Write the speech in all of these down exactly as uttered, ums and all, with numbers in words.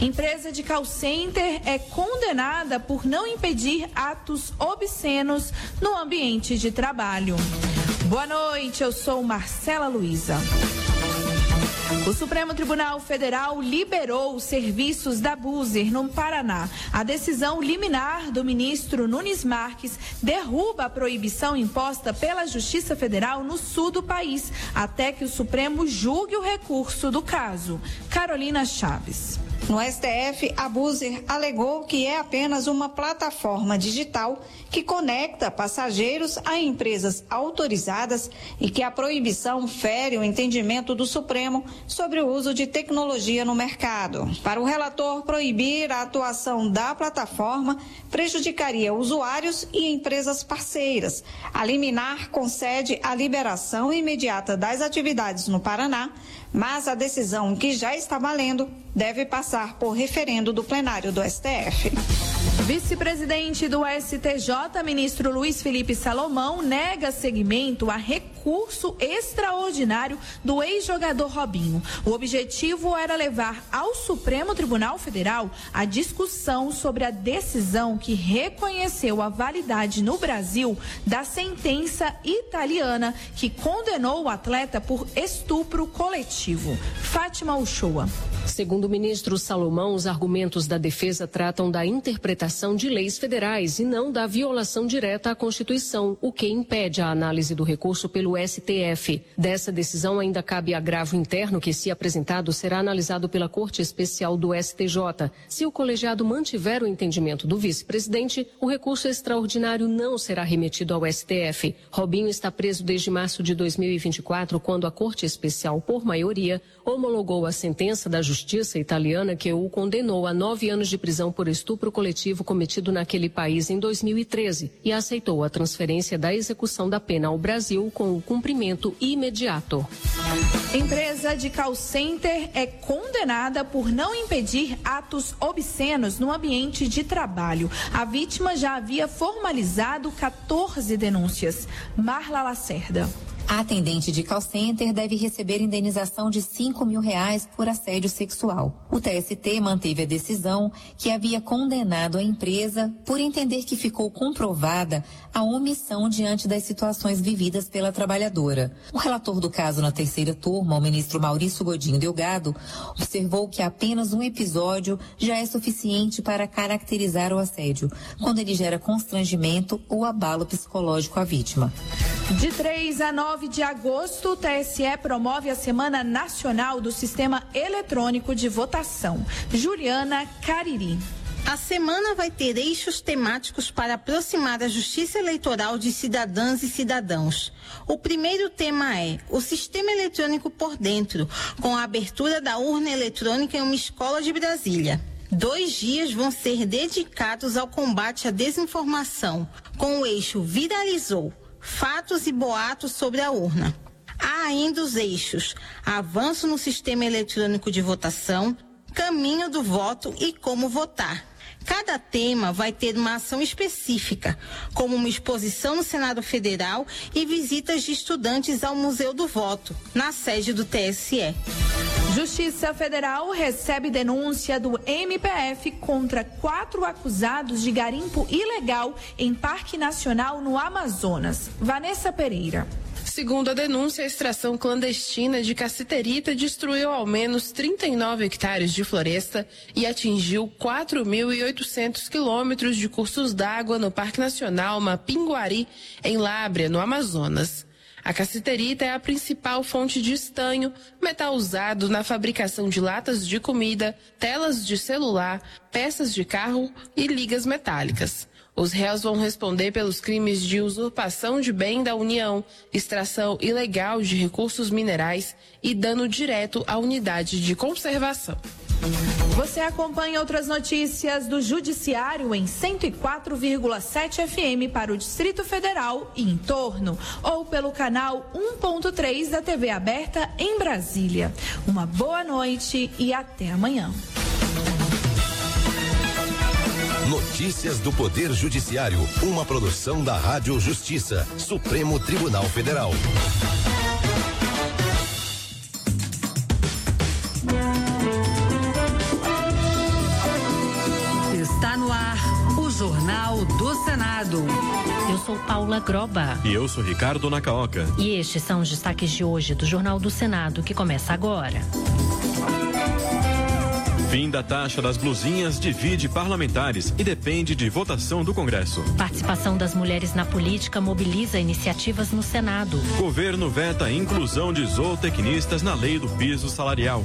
Empresa de call center é condenada por não impedir atos obscenos no ambiente de trabalho. Boa noite, eu sou Marcela Luiza. O Supremo Tribunal Federal liberou os serviços da Buser, no Paraná. A decisão liminar do ministro Nunes Marques derruba a proibição imposta pela Justiça Federal no sul do país, até que o Supremo julgue o recurso do caso. Carolina Chaves. No S T F, a Buser alegou que é apenas uma plataforma digital que conecta passageiros a empresas autorizadas e que a proibição fere o entendimento do Supremo sobre o uso de tecnologia no mercado. Para o relator, proibir a atuação da plataforma prejudicaria usuários e empresas parceiras. A liminar concede a liberação imediata das atividades no Paraná, mas a decisão, que já está valendo, deve passar por referendo do plenário do S T F. Vice-presidente do S T J, ministro Luiz Felipe Salomão, nega seguimento a recurso extraordinário do ex-jogador Robinho. O objetivo era levar ao Supremo Tribunal Federal a discussão sobre a decisão que reconheceu a validade no Brasil da sentença italiana que condenou o atleta por estupro coletivo. Fátima Uchoa. Segundo o ministro Salomão, os argumentos da defesa tratam da interpretação de leis federais e não da violação direta à Constituição, o que impede a análise do recurso pelo S T F. Dessa decisão ainda cabe agravo interno que, se apresentado, será analisado pela Corte Especial do S T J. Se o colegiado mantiver o entendimento do vice-presidente, o recurso extraordinário não será remetido ao S T F. Robinho está preso desde março de dois mil e vinte e quatro, quando a Corte Especial, por maioria, homologou a sentença da Justiça italiana que o condenou a nove anos de prisão por estupro coletivo cometido naquele país em dois mil e treze e aceitou a transferência da execução da pena ao Brasil com o cumprimento imediato. Empresa de call center é condenada por não impedir atos obscenos no ambiente de trabalho. A vítima já havia formalizado quatorze denúncias. Marla Lacerda. A atendente de call center deve receber indenização de cinco mil reais por assédio sexual. O T S T manteve a decisão que havia condenado a empresa por entender que ficou comprovada a omissão diante das situações vividas pela trabalhadora. O relator do caso na terceira turma, o ministro Maurício Godinho Delgado, observou que apenas um episódio já é suficiente para caracterizar o assédio, quando ele gera constrangimento ou abalo psicológico à vítima. De três a nove de agosto, o T S E promove a Semana Nacional do Sistema Eletrônico de Votação. Juliana Cariri. A semana vai ter eixos temáticos para aproximar a justiça eleitoral de cidadãs e cidadãos. O primeiro tema é o sistema eletrônico por dentro, com a abertura da urna eletrônica em uma escola de Brasília. Dois dias vão ser dedicados ao combate à desinformação, com o eixo Viralizou, fatos e boatos sobre a urna. Há ainda os eixos avanço no sistema eletrônico de votação, caminho do voto e como votar. Cada tema vai ter uma ação específica, como uma exposição no Senado Federal e visitas de estudantes ao Museu do Voto, na sede do T S E. Justiça Federal recebe denúncia do M P F contra quatro acusados de garimpo ilegal em Parque Nacional no Amazonas. Vanessa Pereira. Segundo a denúncia, a extração clandestina de cassiterita destruiu ao menos trinta e nove hectares de floresta e atingiu quatro mil e oitocentos quilômetros de cursos d'água no Parque Nacional Mapinguari, em Lábrea, no Amazonas. A cassiterita é a principal fonte de estanho, metal usado na fabricação de latas de comida, telas de celular, peças de carro e ligas metálicas. Os réus vão responder pelos crimes de usurpação de bem da União, extração ilegal de recursos minerais e dano direto à unidade de conservação. Você acompanha outras notícias do Judiciário em cento e quatro vírgula sete F M para o Distrito Federal e em torno, ou pelo canal um ponto três da T V aberta em Brasília. Uma boa noite e até amanhã. Notícias do Poder Judiciário, uma produção da Rádio Justiça, Supremo Tribunal Federal. Jornal do Senado. Eu sou Paula Groba. E eu sou Ricardo Nacaoca. E estes são os destaques de hoje do Jornal do Senado, que começa agora. Fim da taxa das blusinhas divide parlamentares e depende de votação do Congresso. Participação das mulheres na política mobiliza iniciativas no Senado. Governo veta a inclusão de zootecnistas na lei do piso salarial.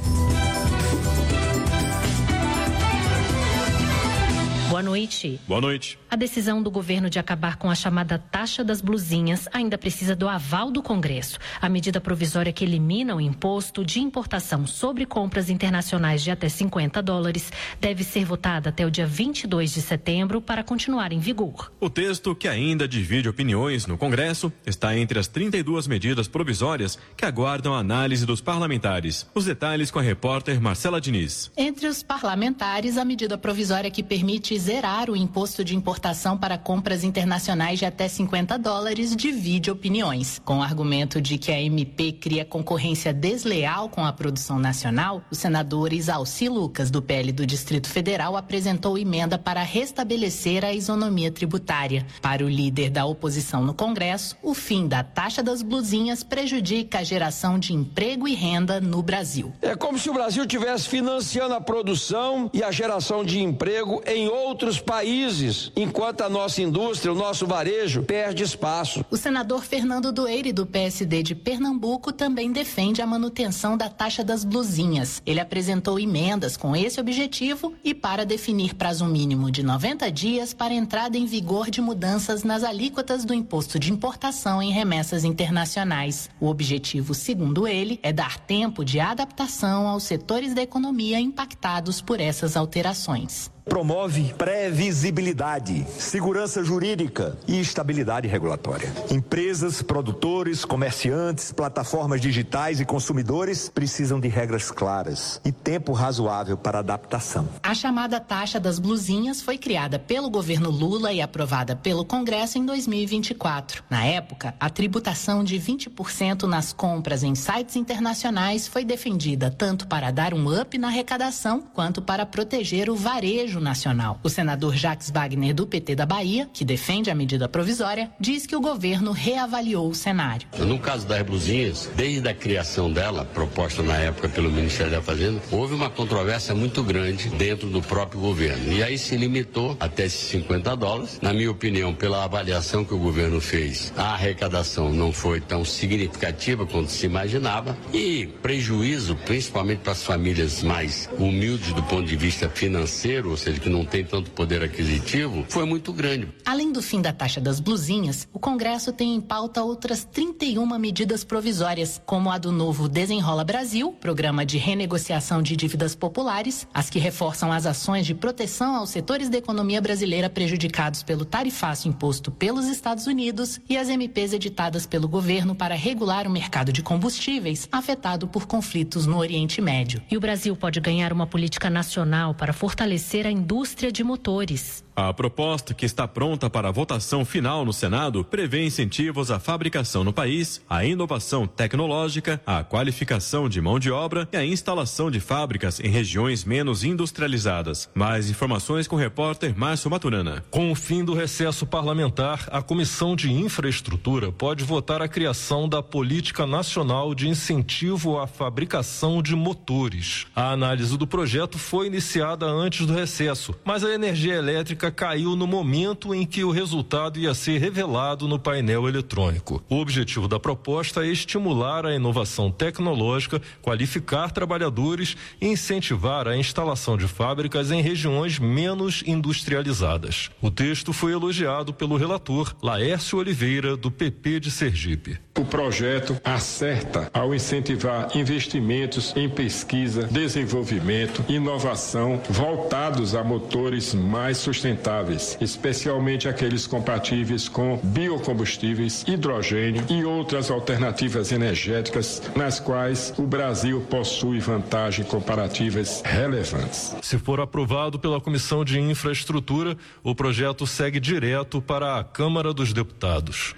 Boa noite. Boa noite. A decisão do governo de acabar com a chamada taxa das blusinhas ainda precisa do aval do Congresso. A medida provisória que elimina o imposto de importação sobre compras internacionais de até cinquenta dólares deve ser votada até o dia vinte e dois de setembro para continuar em vigor. O texto, que ainda divide opiniões no Congresso, está entre as trinta e duas medidas provisórias que aguardam a análise dos parlamentares. Os detalhes com a repórter Marcela Diniz. Entre os parlamentares, a medida provisória que permite zerar o imposto de importação para compras internacionais de até cinquenta dólares divide opiniões. Com o argumento de que a M P cria concorrência desleal com a produção nacional, o senador Isalci Lucas, do P L do Distrito Federal, apresentou emenda para restabelecer a isonomia tributária. Para o líder da oposição no Congresso, o fim da taxa das blusinhas prejudica a geração de emprego e renda no Brasil. É como se o Brasil estivesse financiando a produção e a geração de emprego em outros outros países, enquanto a nossa indústria, o nosso varejo, perde espaço. O senador Fernando Doeire, do P S D de Pernambuco, também defende a manutenção da taxa das blusinhas. Ele apresentou emendas com esse objetivo e para definir prazo mínimo de noventa dias para entrada em vigor de mudanças nas alíquotas do imposto de importação em remessas internacionais. O objetivo, segundo ele, é dar tempo de adaptação aos setores da economia impactados por essas alterações. Promove previsibilidade, segurança jurídica e estabilidade regulatória. Empresas, produtores, comerciantes, plataformas digitais e consumidores precisam de regras claras e tempo razoável para adaptação. A chamada taxa das blusinhas foi criada pelo governo Lula e aprovada pelo Congresso em dois mil e vinte e quatro. Na época, a tributação de vinte por cento nas compras em sites internacionais foi defendida tanto para dar um up na arrecadação quanto para proteger o varejo nacional. O senador Jacques Wagner, do P T da Bahia, que defende a medida provisória, diz que o governo reavaliou o cenário. No caso das blusinhas, desde a criação dela, proposta na época pelo Ministério da Fazenda, houve uma controvérsia muito grande dentro do próprio governo. E aí se limitou até esses cinquenta dólares. Na minha opinião, pela avaliação que o governo fez, a arrecadação não foi tão significativa quanto se imaginava e prejuízo, principalmente para as famílias mais humildes do ponto de vista financeiro, ou seja, que não tem tanto poder aquisitivo, foi muito grande. Além do fim da taxa das blusinhas, o Congresso tem em pauta outras trinta e uma medidas provisórias, como a do novo Desenrola Brasil, programa de renegociação de dívidas populares, as que reforçam as ações de proteção aos setores da economia brasileira prejudicados pelo tarifaço imposto pelos Estados Unidos e as M Ps editadas pelo governo para regular o mercado de combustíveis afetado por conflitos no Oriente Médio. E o Brasil pode ganhar uma política nacional para fortalecer a indústria de motores. A proposta, que está pronta para a votação final no Senado, prevê incentivos à fabricação no país, à inovação tecnológica, à qualificação de mão de obra e à instalação de fábricas em regiões menos industrializadas. Mais informações com o repórter Márcio Maturana. Com o fim do recesso parlamentar, a Comissão de Infraestrutura pode votar a criação da Política Nacional de Incentivo à Fabricação de Motores. A análise do projeto foi iniciada antes do recesso, mas a energia elétrica caiu no momento em que o resultado ia ser revelado no painel eletrônico. O objetivo da proposta é estimular a inovação tecnológica, qualificar trabalhadores e incentivar a instalação de fábricas em regiões menos industrializadas. O texto foi elogiado pelo relator Laércio Oliveira, do P P de Sergipe. O projeto acerta ao incentivar investimentos em pesquisa, desenvolvimento e inovação voltados a motores mais sustentáveis, especialmente aqueles compatíveis com biocombustíveis, hidrogênio e outras alternativas energéticas, nas quais o Brasil possui vantagens comparativas relevantes. Se for aprovado pela Comissão de Infraestrutura, o projeto segue direto para a Câmara dos Deputados.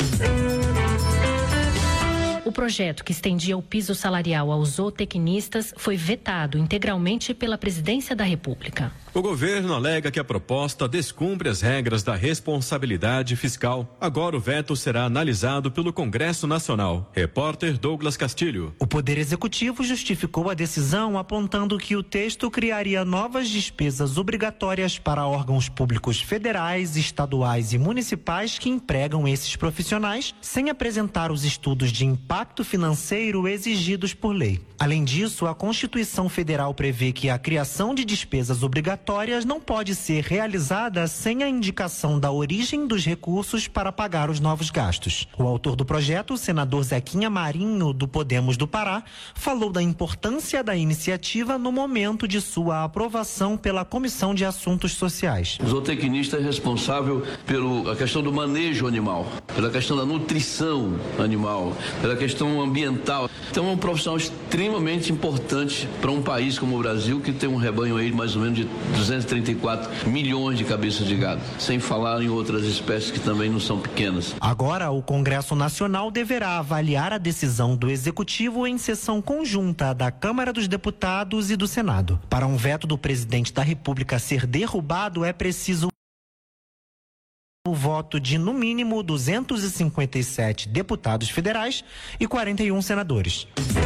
O projeto que estendia o piso salarial aos zootecnistas foi vetado integralmente pela Presidência da República. O governo alega que a proposta descumpre as regras da responsabilidade fiscal. Agora o veto será analisado pelo Congresso Nacional. Repórter Douglas Castilho. O Poder Executivo justificou a decisão apontando que o texto criaria novas despesas obrigatórias para órgãos públicos federais, estaduais e municipais que empregam esses profissionais, sem apresentar os estudos de impacto financeiro exigidos por lei. Além disso, a Constituição Federal prevê que a criação de despesas obrigatórias não pode ser realizada sem a indicação da origem dos recursos para pagar os novos gastos. O autor do projeto, o senador Zequinha Marinho, do Podemos do Pará, falou da importância da iniciativa no momento de sua aprovação pela Comissão de Assuntos Sociais. O zootecnista é responsável pela questão do manejo animal, pela questão da nutrição animal, pela questão ambiental. Então é um profissional extremamente importante para um país como o Brasil, que tem um rebanho aí de mais ou menos de duzentos e trinta e quatro milhões de cabeças de gado, sem falar em outras espécies que também não são pequenas. Agora, o Congresso Nacional deverá avaliar a decisão do Executivo em sessão conjunta da Câmara dos Deputados e do Senado. Para um veto do presidente da República ser derrubado, é preciso o voto de, no mínimo, duzentos e cinquenta e sete deputados federais e quarenta e um senadores.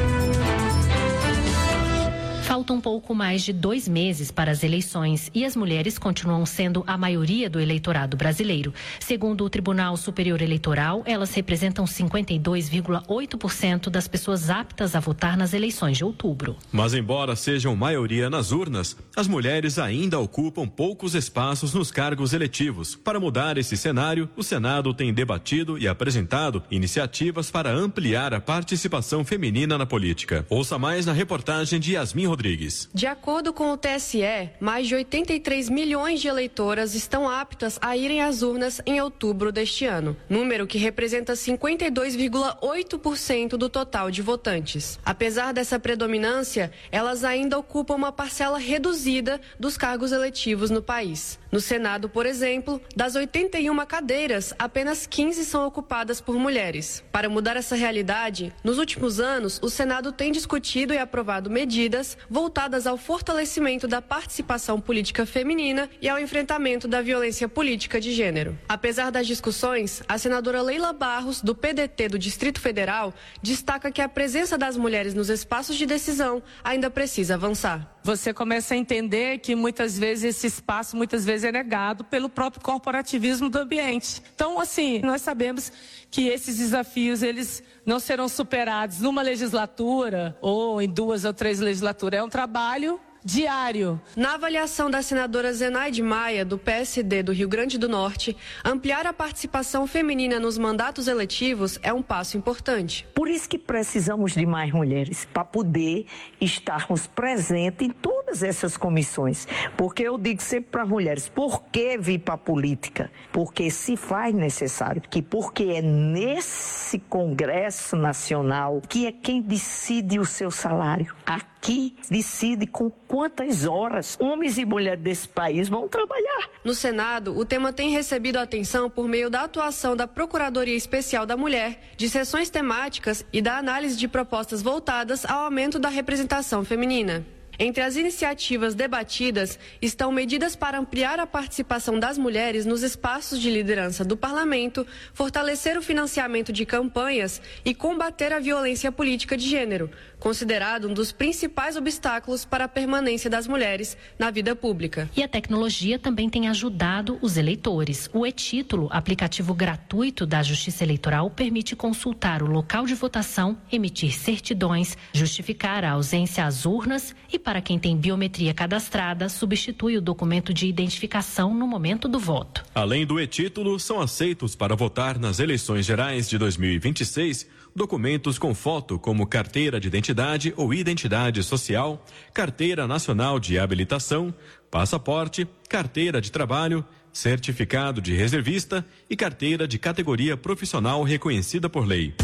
Falta um pouco mais de dois meses para as eleições e as mulheres continuam sendo a maioria do eleitorado brasileiro. Segundo o Tribunal Superior Eleitoral, elas representam cinquenta e dois vírgula oito por cento das pessoas aptas a votar nas eleições de outubro. Mas embora sejam maioria nas urnas, as mulheres ainda ocupam poucos espaços nos cargos eletivos. Para mudar esse cenário, o Senado tem debatido e apresentado iniciativas para ampliar a participação feminina na política. Ouça mais na reportagem de Yasmin Rodrigues. De acordo com o T S E, mais de oitenta e três milhões de eleitoras estão aptas a irem às urnas em outubro deste ano, número que representa cinquenta e dois vírgula oito por cento do total de votantes. Apesar dessa predominância, elas ainda ocupam uma parcela reduzida dos cargos eletivos no país. No Senado, por exemplo, das oitenta e uma cadeiras, apenas quinze são ocupadas por mulheres. Para mudar essa realidade, nos últimos anos, o Senado tem discutido e aprovado medidas voltadas ao fortalecimento da participação política feminina e ao enfrentamento da violência política de gênero. Apesar das discussões, a senadora Leila Barros, do P D T do Distrito Federal, destaca que a presença das mulheres nos espaços de decisão ainda precisa avançar. Você começa a entender que muitas vezes esse espaço, muitas vezes é negado pelo próprio corporativismo do ambiente. Então, assim, nós sabemos que esses desafios, eles não serão superados numa legislatura ou em duas ou três legislaturas. É um trabalho diário. Na avaliação da senadora Zenaide Maia, do P S D do Rio Grande do Norte, ampliar a participação feminina nos mandatos eletivos é um passo importante. Por isso que precisamos de mais mulheres, para poder estarmos presentes em todas essas comissões. Porque eu digo sempre para as mulheres, por que vir para a política? Porque se faz necessário, que porque é nesse Congresso Nacional que é quem decide o seu salário. Aqui decide com quantas horas homens e mulheres desse país vão trabalhar. No Senado, o tema tem recebido atenção por meio da atuação da Procuradoria Especial da Mulher, de sessões temáticas e da análise de propostas voltadas ao aumento da representação feminina. Entre as iniciativas debatidas estão medidas para ampliar a participação das mulheres nos espaços de liderança do parlamento, fortalecer o financiamento de campanhas e combater a violência política de gênero, considerado um dos principais obstáculos para a permanência das mulheres na vida pública. E a tecnologia também tem ajudado os eleitores. O e-Título, aplicativo gratuito da Justiça Eleitoral, permite consultar o local de votação, emitir certidões, justificar a ausência às urnas e, para quem tem biometria cadastrada, substitui o documento de identificação no momento do voto. Além do e-Título, são aceitos para votar nas eleições gerais de dois mil e vinte e seis documentos com foto como carteira de identidade ou identidade social, carteira nacional de habilitação, passaporte, carteira de trabalho, certificado de reservista e carteira de categoria profissional reconhecida por lei.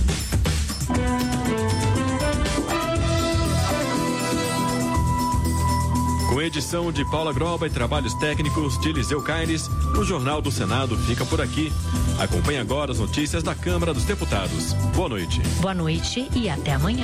Com edição de Paula Groba e trabalhos técnicos de Eliseu Caires, o Jornal do Senado fica por aqui. Acompanhe agora as notícias da Câmara dos Deputados. Boa noite. Boa noite e até amanhã.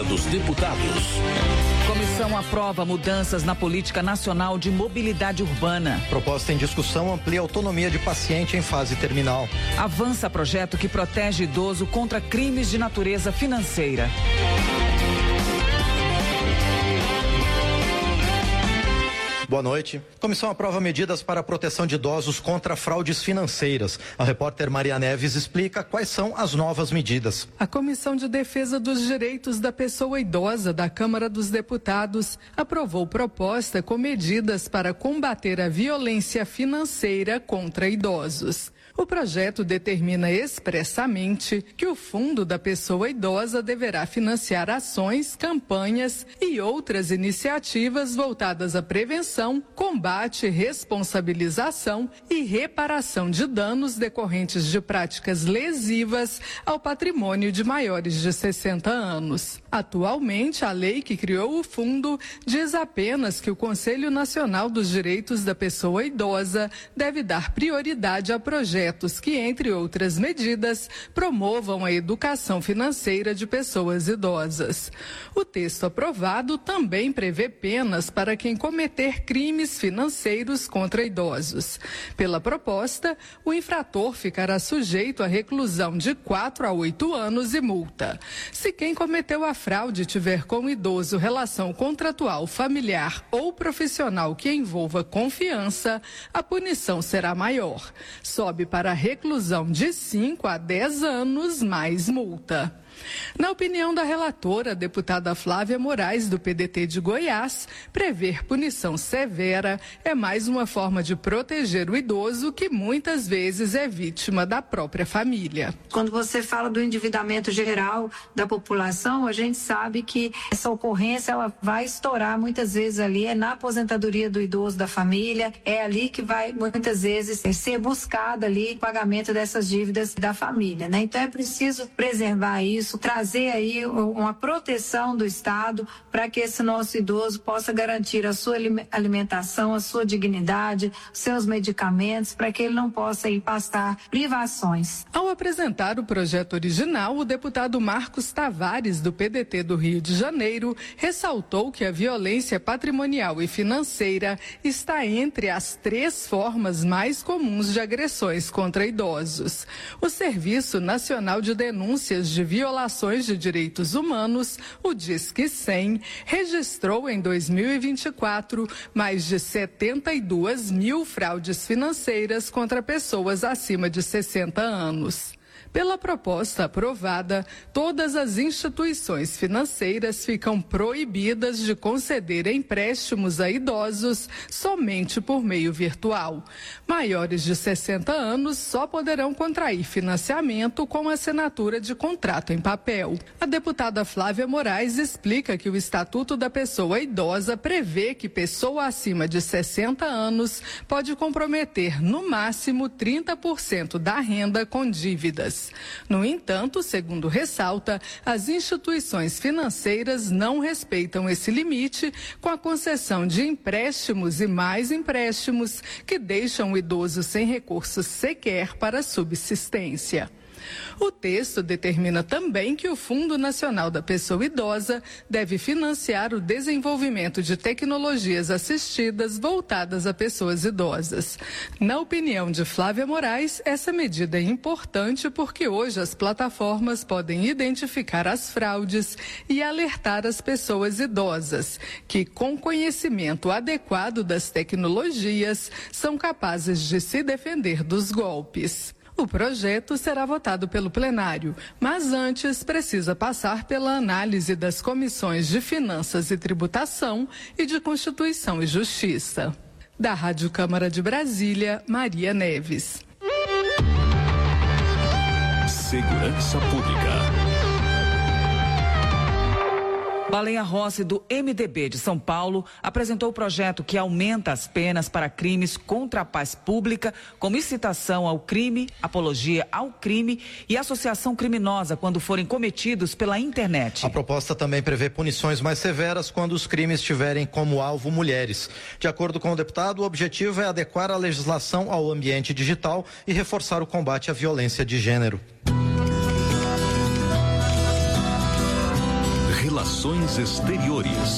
dos Deputados. Comissão aprova mudanças na Política Nacional de Mobilidade Urbana. Proposta em discussão amplia a autonomia de paciente em fase terminal. Avança projeto que protege idoso contra crimes de natureza financeira. Boa noite. Comissão aprova medidas para a proteção de idosos contra fraudes financeiras. A repórter Maria Neves explica quais são as novas medidas. A Comissão de Defesa dos Direitos da Pessoa Idosa da Câmara dos Deputados aprovou proposta com medidas para combater a violência financeira contra idosos. O projeto determina expressamente que o Fundo da Pessoa Idosa deverá financiar ações, campanhas e outras iniciativas voltadas à prevenção, combate, responsabilização e reparação de danos decorrentes de práticas lesivas ao patrimônio de maiores de sessenta anos. Atualmente, a lei que criou o fundo diz apenas que o Conselho Nacional dos Direitos da Pessoa Idosa deve dar prioridade a projetos que, entre outras medidas, promovam a educação financeira de pessoas idosas. O texto aprovado também prevê penas para quem cometer crimes financeiros contra idosos. Pela proposta, o infrator ficará sujeito à reclusão de quatro a oito anos e multa. Se quem cometeu a fraude tiver com o idoso relação contratual, familiar ou profissional que envolva confiança, a punição será maior. Sobe para a reclusão de cinco a dez anos mais multa. Na opinião da relatora, a deputada Flávia Moraes, do P D T de Goiás, prever punição severa é mais uma forma de proteger o idoso que muitas vezes é vítima da própria família. Quando você fala do endividamento geral da população, a gente sabe que essa ocorrência ela vai estourar muitas vezes ali, é na aposentadoria do idoso da família, é ali que vai muitas vezes ser buscado ali o pagamento dessas dívidas da família, né? Então é preciso preservar isso, trazer aí uma proteção do Estado para que esse nosso idoso possa garantir a sua alimentação, a sua dignidade, seus medicamentos, para que ele não possa ir passar privações. Ao apresentar o projeto original, o deputado Marcos Tavares, do P D T do Rio de Janeiro, ressaltou que a violência patrimonial e financeira está entre as três formas mais comuns de agressões contra idosos. O Serviço Nacional de Denúncias de Violações de Direitos Humanos, o Disque cem, registrou em dois mil e vinte e quatro mais de setenta e duas mil fraudes financeiras contra pessoas acima de sessenta anos. Pela proposta aprovada, todas as instituições financeiras ficam proibidas de conceder empréstimos a idosos somente por meio virtual. Maiores de sessenta anos só poderão contrair financiamento com assinatura de contrato em papel. A deputada Flávia Moraes explica que o Estatuto da Pessoa Idosa prevê que pessoa acima de sessenta anos pode comprometer no máximo trinta por cento da renda com dívidas. No entanto, segundo ressalta, as instituições financeiras não respeitam esse limite com a concessão de empréstimos e mais empréstimos que deixam o idoso sem recursos sequer para subsistência. O texto determina também que o Fundo Nacional da Pessoa Idosa deve financiar o desenvolvimento de tecnologias assistidas voltadas a pessoas idosas. Na opinião de Flávia Moraes, essa medida é importante porque hoje as plataformas podem identificar as fraudes e alertar as pessoas idosas, que com conhecimento adequado das tecnologias são capazes de se defender dos golpes. O projeto será votado pelo plenário, mas antes precisa passar pela análise das comissões de Finanças e Tributação e de Constituição e Justiça. Da Rádio Câmara de Brasília, Maria Neves. Segurança Pública. Baleia Rossi, do M D B de São Paulo, apresentou o projeto que aumenta as penas para crimes contra a paz pública, como incitação ao crime, apologia ao crime e associação criminosa quando forem cometidos pela internet. A proposta também prevê punições mais severas quando os crimes tiverem como alvo mulheres. De acordo com o deputado, o objetivo é adequar a legislação ao ambiente digital e reforçar o combate à violência de gênero. Relações Relações Exteriores.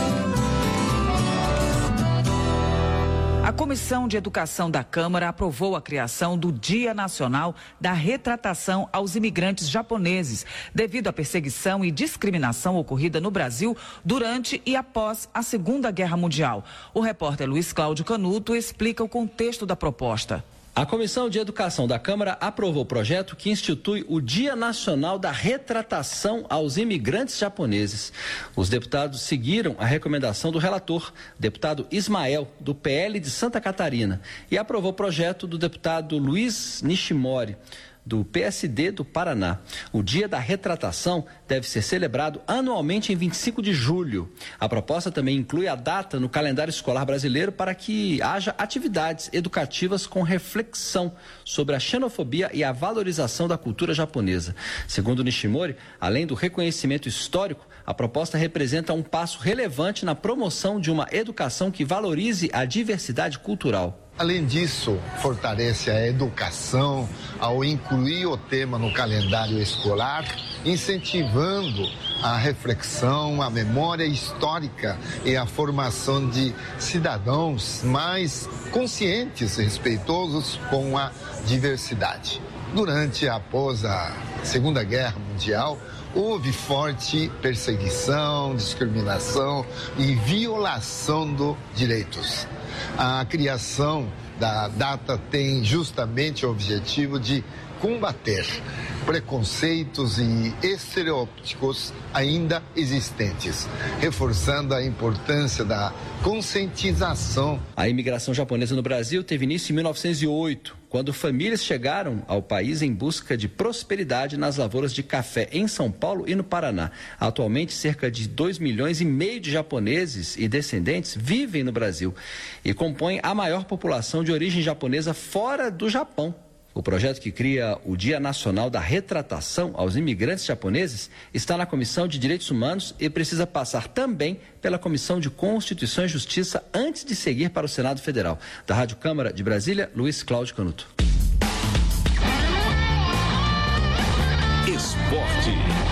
A Comissão de Educação da Câmara aprovou a criação do Dia Nacional da Retratação aos Imigrantes Japoneses, devido à perseguição e discriminação ocorrida no Brasil durante e após a Segunda Guerra Mundial. O repórter Luiz Cláudio Canuto explica o contexto da proposta. A Comissão de Educação da Câmara aprovou o projeto que institui o Dia Nacional da Retratação aos Imigrantes Japoneses. Os deputados seguiram a recomendação do relator, deputado Ismael, do P L de Santa Catarina, e aprovou o projeto do deputado Luiz Nishimori, do P S D do Paraná. O Dia da Retratação deve ser celebrado anualmente em vinte e cinco de julho. A proposta também inclui a data no calendário escolar brasileiro para que haja atividades educativas com reflexão sobre a xenofobia e a valorização da cultura japonesa. Segundo Nishimori, além do reconhecimento histórico, a proposta representa um passo relevante na promoção de uma educação que valorize a diversidade cultural. Além disso, fortalece a educação ao incluir o tema no calendário escolar, incentivando a reflexão, a memória histórica e a formação de cidadãos mais conscientes e respeitosos com a diversidade. Durante e após a Segunda Guerra Mundial, houve forte perseguição, discriminação e violação dos direitos. A criação da data tem justamente o objetivo de combater preconceitos e estereótipos ainda existentes, reforçando a importância da conscientização. A imigração japonesa no Brasil teve início em mil novecentos e oito, quando famílias chegaram ao país em busca de prosperidade nas lavouras de café em São Paulo e no Paraná. Atualmente, cerca de dois milhões e meio de japoneses e descendentes vivem no Brasil e compõem a maior população de origem japonesa fora do Japão. O projeto que cria o Dia Nacional da Retratação aos Imigrantes Japoneses está na Comissão de Direitos Humanos e precisa passar também pela Comissão de Constituição e Justiça antes de seguir para o Senado Federal. Da Rádio Câmara de Brasília, Luiz Cláudio Canuto. Esporte.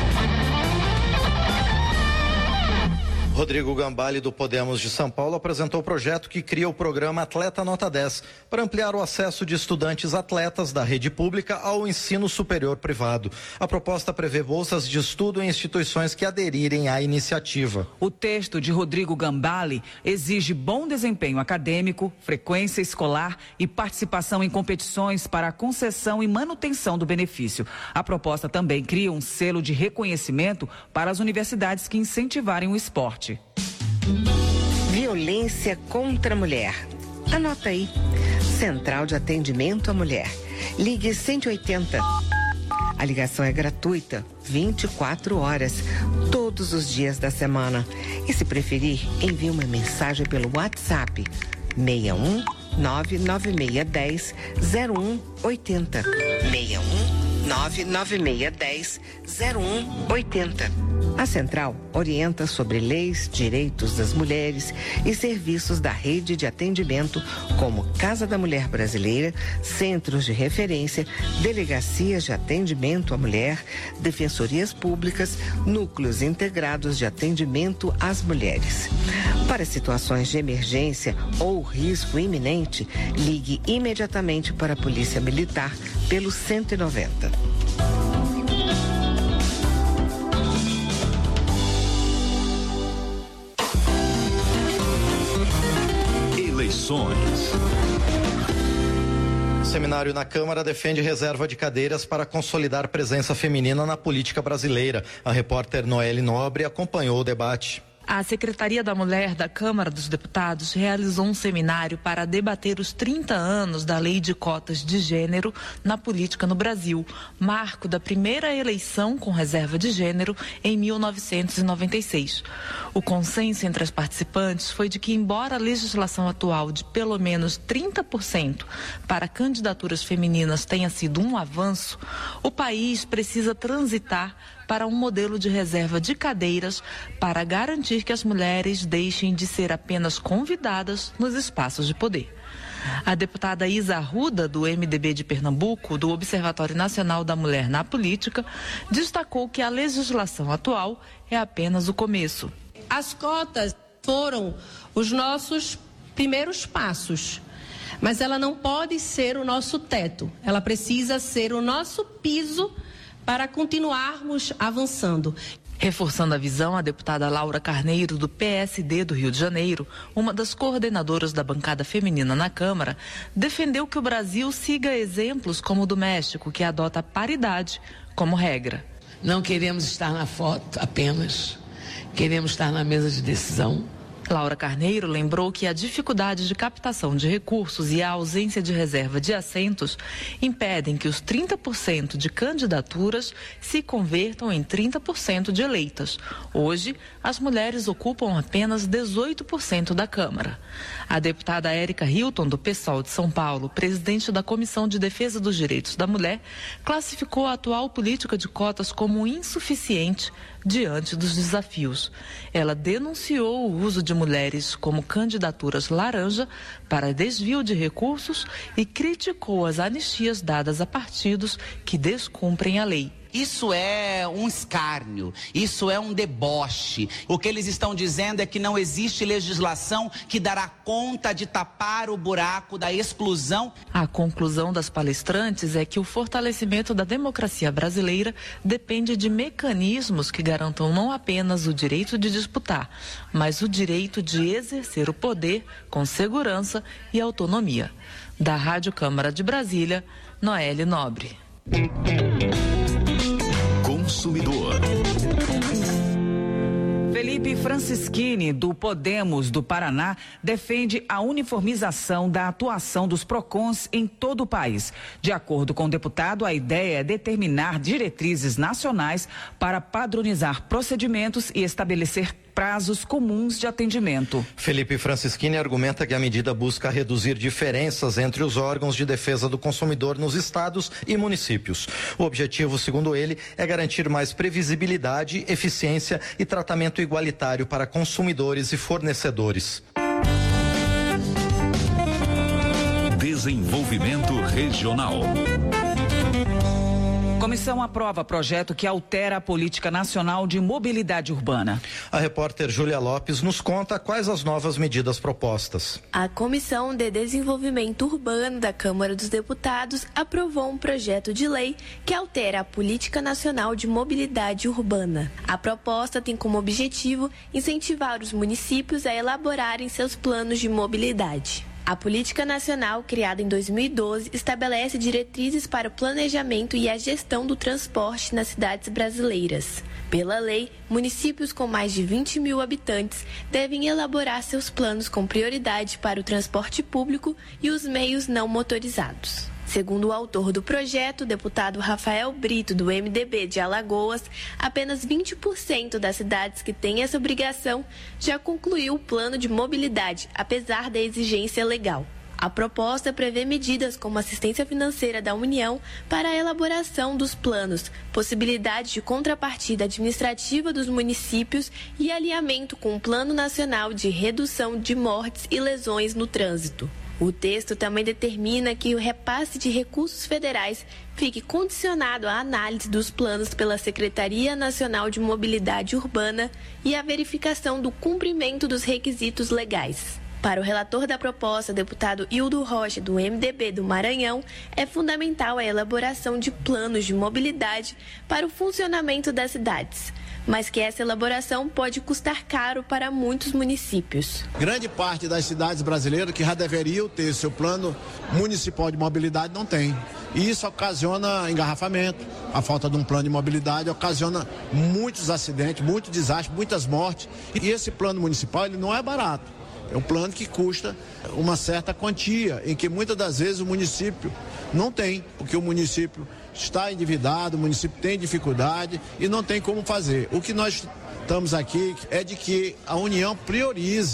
Rodrigo Gambale, do Podemos de São Paulo, apresentou o projeto que cria o programa Atleta Nota dez, para ampliar o acesso de estudantes atletas da rede pública ao ensino superior privado. A proposta prevê bolsas de estudo em instituições que aderirem à iniciativa. O texto de Rodrigo Gambale exige bom desempenho acadêmico, frequência escolar e participação em competições para a concessão e manutenção do benefício. A proposta também cria um selo de reconhecimento para as universidades que incentivarem o esporte. Violência contra a mulher. Anota aí. Central de Atendimento à Mulher. Ligue cento e oitenta. A ligação é gratuita, vinte e quatro horas, todos os dias da semana. E se preferir, envie uma mensagem pelo WhatsApp seis um nove nove seis um zero um oito zero. seis um nove nove seis um zero um oito zero. A Central orienta sobre leis, direitos das mulheres e serviços da rede de atendimento, como Casa da Mulher Brasileira, centros de referência, delegacias de atendimento à mulher, defensorias públicas, núcleos integrados de atendimento às mulheres. Para situações de emergência ou risco iminente, ligue imediatamente para a Polícia Militar pelo cento e noventa. Eleições. Seminário na Câmara defende reserva de cadeiras para consolidar presença feminina na política brasileira. A repórter Noelle Nobre acompanhou o debate. A Secretaria da Mulher da Câmara dos Deputados realizou um seminário para debater os trinta anos da Lei de Cotas de Gênero na política no Brasil, marco da primeira eleição com reserva de gênero em mil novecentos e noventa e seis. O consenso entre as participantes foi de que, embora a legislação atual de pelo menos trinta por cento para candidaturas femininas tenha sido um avanço, o país precisa transitar para um modelo de reserva de cadeiras para garantir que as mulheres deixem de ser apenas convidadas nos espaços de poder. A deputada Isa Arruda, do M D B de Pernambuco, do Observatório Nacional da Mulher na Política, destacou que a legislação atual é apenas o começo. As cotas foram os nossos primeiros passos, mas ela não pode ser o nosso teto. Ela precisa ser o nosso piso para continuarmos avançando. Reforçando a visão, a deputada Laura Carneiro, do P S D do Rio de Janeiro, uma das coordenadoras da bancada feminina na Câmara, defendeu que o Brasil siga exemplos como o do México, que adota a paridade como regra. Não queremos estar na foto apenas, queremos estar na mesa de decisão. Laura Carneiro lembrou que a dificuldade de captação de recursos e a ausência de reserva de assentos impedem que os trinta por cento de candidaturas se convertam em trinta por cento de eleitas. Hoje, as mulheres ocupam apenas dezoito por cento da Câmara. A deputada Érica Hilton, do PSOL de São Paulo, presidente da Comissão de Defesa dos Direitos da Mulher, classificou a atual política de cotas como insuficiente diante dos desafios. Ela denunciou o uso de mulheres como candidaturas laranja para desvio de recursos e criticou as anistias dadas a partidos que descumprem a lei. Isso é um escárnio, isso é um deboche. O que eles estão dizendo é que não existe legislação que dará conta de tapar o buraco da exclusão. A conclusão das palestrantes é que o fortalecimento da democracia brasileira depende de mecanismos que garantam não apenas o direito de disputar, mas o direito de exercer o poder com segurança e autonomia. Da Rádio Câmara de Brasília, Noelle Nobre. Consumidor. Felipe Francischini, do Podemos do Paraná, defende a uniformização da atuação dos PROCONs em todo o país. De acordo com o deputado, a ideia é determinar diretrizes nacionais para padronizar procedimentos e estabelecer prazos comuns de atendimento. Felipe Francischini argumenta que a medida busca reduzir diferenças entre os órgãos de defesa do consumidor nos estados e municípios. O objetivo, segundo ele, é garantir mais previsibilidade, eficiência e tratamento igualitário para consumidores e fornecedores. Desenvolvimento regional. Comissão aprova projeto que altera a política nacional de mobilidade urbana. A repórter Júlia Lopes nos conta quais as novas medidas propostas. A Comissão de Desenvolvimento Urbano da Câmara dos Deputados aprovou um projeto de lei que altera a política nacional de mobilidade urbana. A proposta tem como objetivo incentivar os municípios a elaborarem seus planos de mobilidade. A Política Nacional, criada em dois mil e doze, estabelece diretrizes para o planejamento e a gestão do transporte nas cidades brasileiras. Pela lei, municípios com mais de vinte mil habitantes devem elaborar seus planos com prioridade para o transporte público e os meios não motorizados. Segundo o autor do projeto, o deputado Rafael Brito, do M D B de Alagoas, apenas vinte por cento das cidades que têm essa obrigação já concluiu o plano de mobilidade, apesar da exigência legal. A proposta prevê medidas como assistência financeira da União para a elaboração dos planos, possibilidade de contrapartida administrativa dos municípios e alinhamento com o Plano Nacional de Redução de Mortes e Lesões no Trânsito. O texto também determina que o repasse de recursos federais fique condicionado à análise dos planos pela Secretaria Nacional de Mobilidade Urbana e à verificação do cumprimento dos requisitos legais. Para o relator da proposta, deputado Hildo Rocha, do M D B do Maranhão, é fundamental a elaboração de planos de mobilidade para o funcionamento das cidades, mas que essa elaboração pode custar caro para muitos municípios. Grande parte das cidades brasileiras que já deveriam ter seu plano municipal de mobilidade não tem. E isso ocasiona engarrafamento, a falta de um plano de mobilidade ocasiona muitos acidentes, muitos desastres, muitas mortes. E esse plano municipal ele não é barato. É um plano que custa uma certa quantia, em que muitas das vezes o município não tem, porque o município está endividado, o município tem dificuldade e não tem como fazer. O que nós estamos aqui é de que a União priorize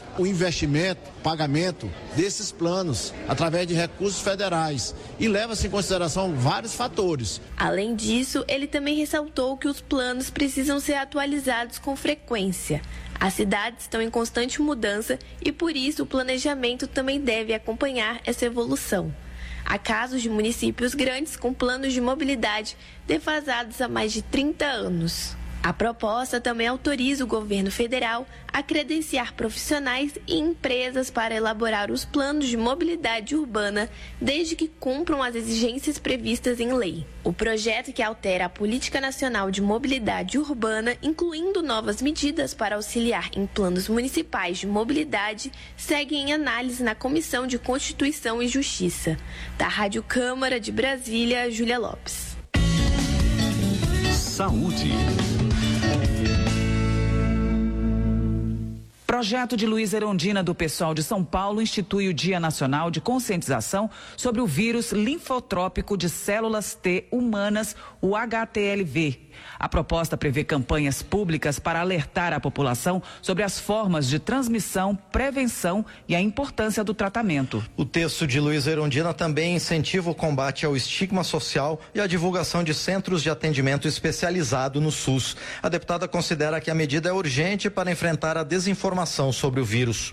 o investimento, pagamento desses planos através de recursos federais e leva-se em consideração vários fatores. Além disso, ele também ressaltou que os planos precisam ser atualizados com frequência. As cidades estão em constante mudança e, por isso, o planejamento também deve acompanhar essa evolução. Há casos de municípios grandes com planos de mobilidade defasados há mais de trinta anos. A proposta também autoriza o governo federal a credenciar profissionais e empresas para elaborar os planos de mobilidade urbana, desde que cumpram as exigências previstas em lei. O projeto, que altera a Política Nacional de Mobilidade Urbana, incluindo novas medidas para auxiliar em planos municipais de mobilidade, segue em análise na Comissão de Constituição e Justiça. Da Rádio Câmara de Brasília, Júlia Lopes. Saúde. Projeto de Luiz Erondina do Pessoal de São Paulo institui o Dia Nacional de Conscientização sobre o vírus linfotrópico de células T humanas, o H T L V. A proposta prevê campanhas públicas para alertar a população sobre as formas de transmissão, prevenção e a importância do tratamento. O texto de Luiz Erondina também incentiva o combate ao estigma social e a divulgação de centros de atendimento especializado no SUS. A deputada considera que a medida é urgente para enfrentar a desinformação sobre o vírus.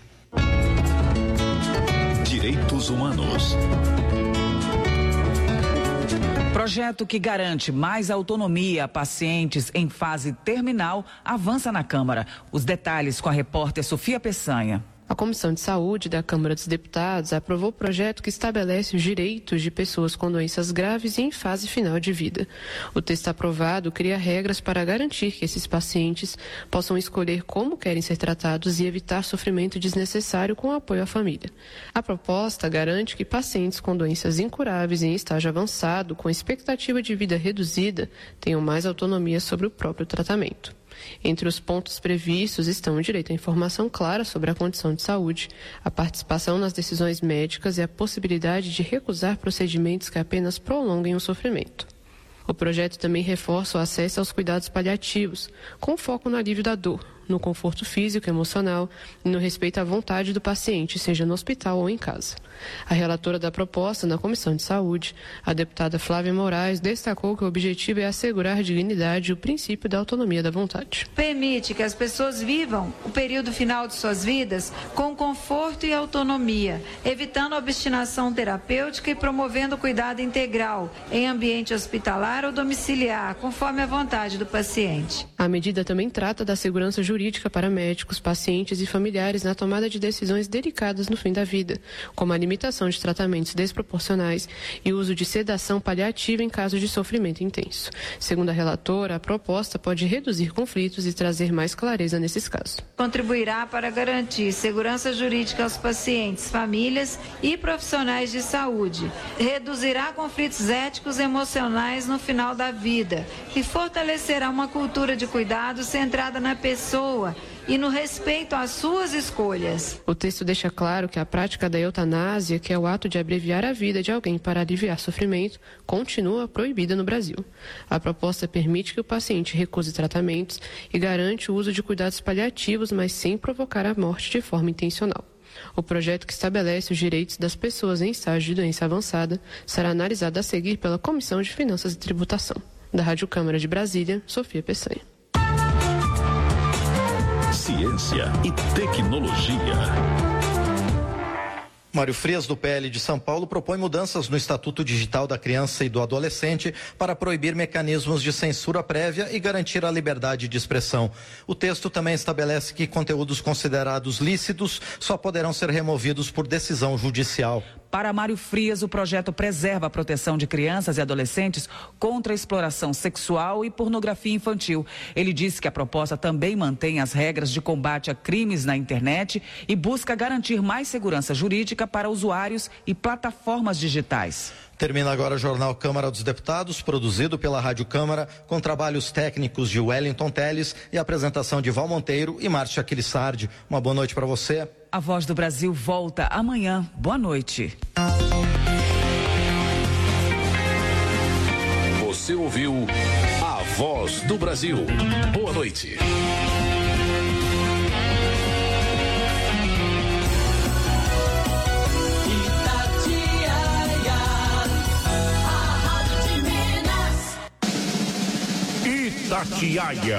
Direitos humanos. Projeto que garante mais autonomia a pacientes em fase terminal avança na Câmara. Os detalhes com a repórter Sofia Peçanha. A Comissão de Saúde da Câmara dos Deputados aprovou o projeto que estabelece os direitos de pessoas com doenças graves e em fase final de vida. O texto aprovado cria regras para garantir que esses pacientes possam escolher como querem ser tratados e evitar sofrimento desnecessário com apoio à família. A proposta garante que pacientes com doenças incuráveis em estágio avançado, com expectativa de vida reduzida, tenham mais autonomia sobre o próprio tratamento. Entre os pontos previstos estão o direito à informação clara sobre a condição de saúde, a participação nas decisões médicas e a possibilidade de recusar procedimentos que apenas prolonguem o sofrimento. O projeto também reforça o acesso aos cuidados paliativos, com foco no alívio da dor, no conforto físico e emocional e no respeito à vontade do paciente, seja no hospital ou em casa. A relatora da proposta na Comissão de Saúde, a deputada Flávia Moraes, destacou que o objetivo é assegurar dignidade e o princípio da autonomia da vontade. Permite que as pessoas vivam o período final de suas vidas com conforto e autonomia, evitando a obstinação terapêutica e promovendo o cuidado integral em ambiente hospitalar ou domiciliar, conforme a vontade do paciente. A medida também trata da segurança jurídica para médicos, pacientes e familiares na tomada de decisões delicadas no fim da vida, como a limitação de tratamentos desproporcionais e o uso de sedação paliativa em caso de sofrimento intenso. Segundo a relatora, a proposta pode reduzir conflitos e trazer mais clareza nesses casos. Contribuirá para garantir segurança jurídica aos pacientes, famílias e profissionais de saúde. Reduzirá conflitos éticos e emocionais no final da vida e fortalecerá uma cultura de cuidado centrada na pessoa e no respeito às suas escolhas. O texto deixa claro que a prática da eutanásia, que é o ato de abreviar a vida de alguém para aliviar sofrimento, continua proibida no Brasil. A proposta permite que o paciente recuse tratamentos e garante o uso de cuidados paliativos, mas sem provocar a morte de forma intencional. O projeto, que estabelece os direitos das pessoas em estágio de doença avançada, será analisado a seguir pela Comissão de Finanças e Tributação. Da Rádio Câmara de Brasília, Sofia Peçanha. Ciência e tecnologia. Mário Frias, do P L de São Paulo, propõe mudanças no Estatuto Digital da Criança e do Adolescente para proibir mecanismos de censura prévia e garantir a liberdade de expressão. O texto também estabelece que conteúdos considerados lícitos só poderão ser removidos por decisão judicial. Para Mário Frias, o projeto preserva a proteção de crianças e adolescentes contra a exploração sexual e pornografia infantil. Ele disse que a proposta também mantém as regras de combate a crimes na internet e busca garantir mais segurança jurídica para usuários e plataformas digitais. Termina agora o Jornal Câmara dos Deputados, produzido pela Rádio Câmara, com trabalhos técnicos de Wellington Teles e apresentação de Val Monteiro e Márcia Aquilissardi. Uma boa noite para você. A Voz do Brasil volta amanhã. Boa noite. Você ouviu A Voz do Brasil. Boa noite. Itatiaia.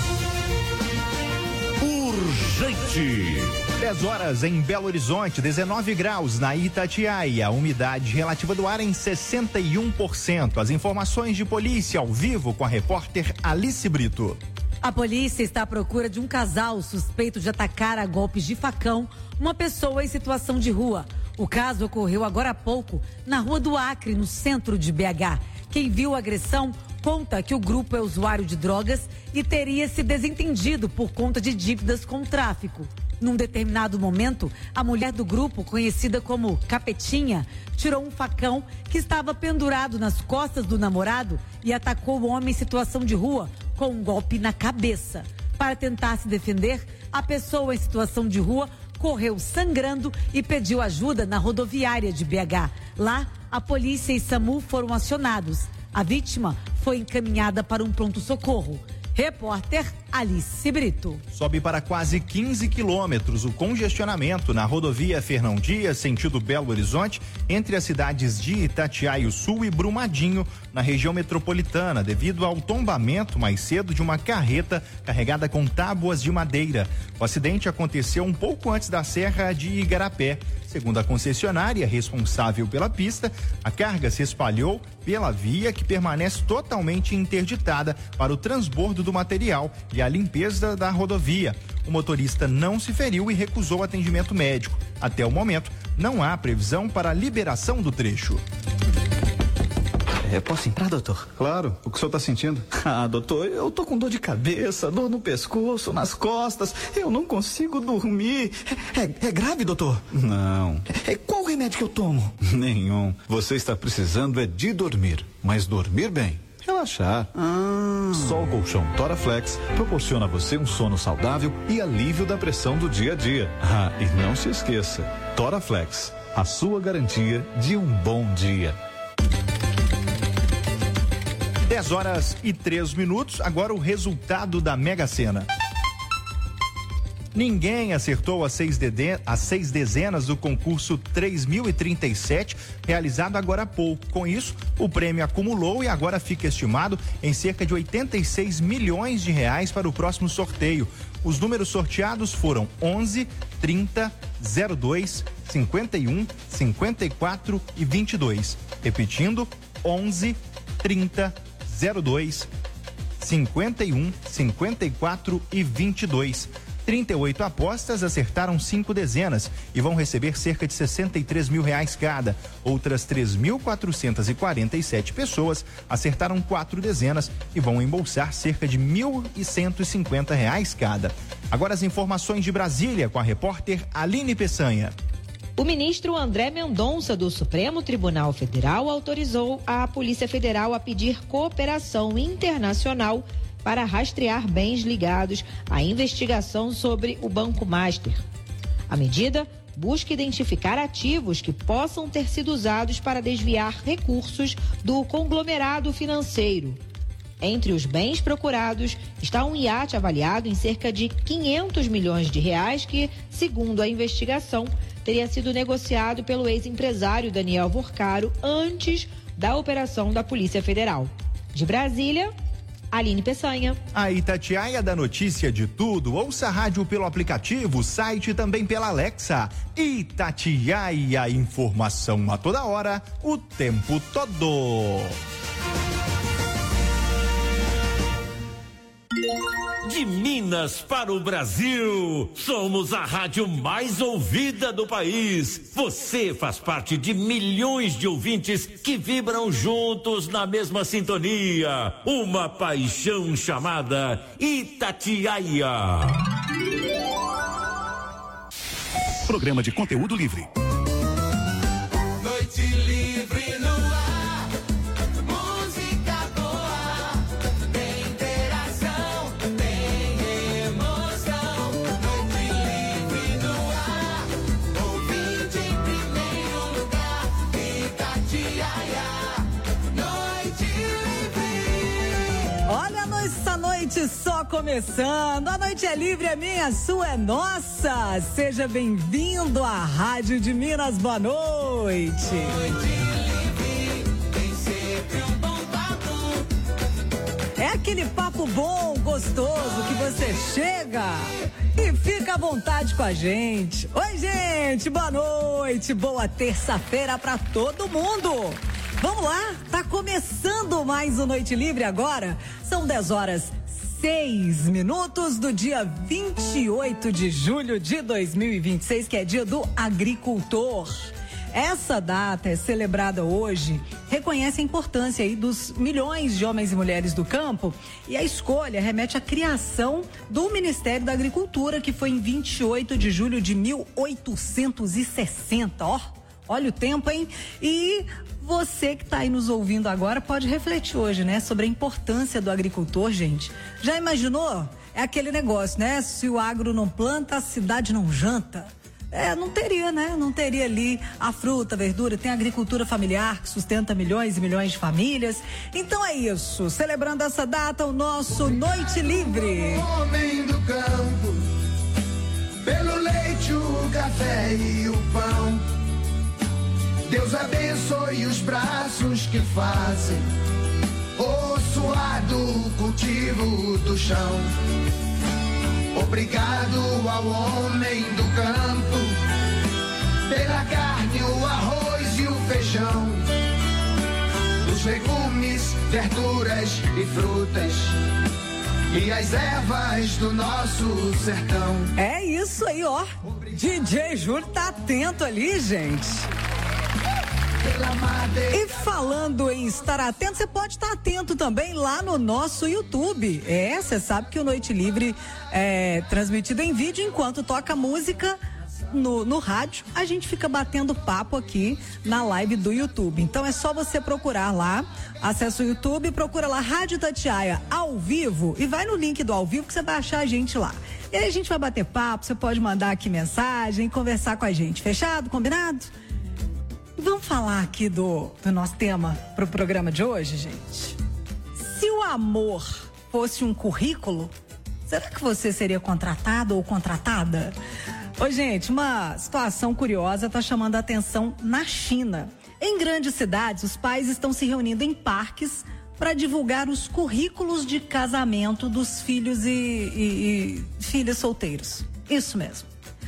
Urgente. dez horas em Belo Horizonte, dezenove graus na Itatiaia. A umidade relativa do ar em sessenta e um por cento. As informações de polícia ao vivo com a repórter Alice Brito. A polícia está à procura de um casal suspeito de atacar a golpes de facão uma pessoa em situação de rua. O caso ocorreu agora há pouco na Rua do Acre, no centro de B H. Quem viu a agressão conta que o grupo é usuário de drogas e teria se desentendido por conta de dívidas com o tráfico. Num determinado momento, a mulher do grupo, conhecida como Capetinha, tirou um facão que estava pendurado nas costas do namorado e atacou o homem em situação de rua com um golpe na cabeça. Para tentar se defender, a pessoa em situação de rua correu sangrando e pediu ajuda na rodoviária de B H. Lá, a polícia e SAMU foram acionados. A vítima foi encaminhada para um pronto-socorro. Repórter Alice Brito. Sobe para quase quinze quilômetros o congestionamento na rodovia Fernão Dias, sentido Belo Horizonte, entre as cidades de Itatiaia Sul e Brumadinho, na região metropolitana, devido ao tombamento mais cedo de uma carreta carregada com tábuas de madeira. O acidente aconteceu um pouco antes da Serra de Igarapé. Segundo a concessionária responsável pela pista, a carga se espalhou pela via, que permanece totalmente interditada para o transbordo do material e a limpeza da rodovia. O motorista não se feriu e recusou atendimento médico. Até o momento, não há previsão para a liberação do trecho. Eu posso entrar, doutor? Claro. O que o senhor está sentindo? Ah, doutor, eu tô com dor de cabeça, dor no pescoço, nas costas. Eu não consigo dormir. É, é, é grave, doutor? Não. É, qual o remédio que eu tomo? Nenhum. Você está precisando é de dormir, mas dormir bem. Relaxar. Ah. Só o colchão Toraflex proporciona a você um sono saudável e alívio da pressão do dia a dia. Ah, e não se esqueça, Toraflex, a sua garantia de um bom dia. dez horas e três minutos, agora o resultado da Mega Sena. Ninguém acertou as seis, dede... as seis dezenas do concurso três mil e trinta e sete, realizado agora há pouco. Com isso, o prêmio acumulou e agora fica estimado em cerca de oitenta e seis milhões de reais para o próximo sorteio. Os números sorteados foram onze, trinta, zero dois, cinquenta e um, cinquenta e quatro e vinte e dois. Repetindo, onze, trinta, zero dois, cinquenta e um, cinquenta e quatro e vinte e dois. trinta e oito apostas acertaram cinco dezenas e vão receber cerca de sessenta e três mil reais cada. Outras três mil quatrocentas e quarenta e sete pessoas acertaram quatro dezenas e vão embolsar cerca de mil e cento e cinquenta reais cada. Agora as informações de Brasília com a repórter Aline Peçanha. O ministro André Mendonça, do Supremo Tribunal Federal, autorizou a Polícia Federal a pedir cooperação internacional para rastrear bens ligados à investigação sobre o Banco Master. A medida busca identificar ativos que possam ter sido usados para desviar recursos do conglomerado financeiro. Entre os bens procurados está um iate avaliado em cerca de quinhentos milhões de reais que, segundo a investigação, teria sido negociado pelo ex-empresário Daniel Vorcaro antes da operação da Polícia Federal. De Brasília, Aline Peçanha. A Itatiaia dá notícia de tudo. Ouça a rádio pelo aplicativo, site também pela Alexa. Itatiaia, informação a toda hora, o tempo todo. De Minas para o Brasil, somos a rádio mais ouvida do país. Você faz parte de milhões de ouvintes que vibram juntos na mesma sintonia. Uma paixão chamada Itatiaia. Programa de conteúdo livre. Noite livre no ar, música boa, tem interação, tem emoção. Noite livre no ar, ouvinte em primeiro lugar, Itatiaia. Noite livre. Olha essa noite só começando. A noite é livre, é minha, a sua é nossa. Seja bem-vindo à Rádio de Minas. Boa noite. Noite livre, tem sempre um bom papo. É aquele papo bom, gostoso, que você chega e fica à vontade com a gente. Oi, gente, boa noite, boa terça-feira pra todo mundo. Vamos lá, tá começando mais o Noite Livre agora. São dez horas seis minutos do dia vinte e oito de julho de dois mil e vinte e seis, que é dia do agricultor. Essa data é celebrada hoje, reconhece a importância aí dos milhões de homens e mulheres do campo, e a escolha remete à criação do Ministério da Agricultura, que foi em vinte e oito de julho de mil oitocentos e sessenta, ó, olha o tempo, hein? E você que está aí nos ouvindo agora pode refletir hoje, né, sobre a importância do agricultor, gente. Já imaginou? É aquele negócio, né? Se o agro não planta, a cidade não janta. É, não teria, né? Não teria ali a fruta, a verdura, tem a agricultura familiar que sustenta milhões e milhões de famílias. Então é isso, celebrando essa data, o nosso Noite Livre. O homem do campo, pelo leite, o café e o pão. Deus abençoe os braços que fazem o suado cultivo do chão. Obrigado ao homem do campo pela carne, o arroz e o feijão, os legumes, verduras e frutas e as ervas do nosso sertão. É isso aí, ó. D J Júlio tá atento ali, gente. E falando em estar atento, você pode estar atento também lá no nosso YouTube. É, você sabe que o Noite Livre é transmitido em vídeo enquanto toca música no, no rádio. A gente fica batendo papo aqui na live do YouTube. Então é só você procurar lá, acessa o YouTube, procura lá Rádio Itatiaia ao vivo e vai no link do ao vivo que você vai achar a gente lá. E aí a gente vai bater papo, você pode mandar aqui mensagem, conversar com a gente. Fechado? Combinado? Vamos falar aqui do, do nosso tema para o programa de hoje, gente? Se o amor fosse um currículo, será que você seria contratado ou contratada? Ô, gente, uma situação curiosa está chamando a atenção na China. Em grandes cidades, os pais estão se reunindo em parques para divulgar os currículos de casamento dos filhos e, e, e filhos solteiros. Isso mesmo.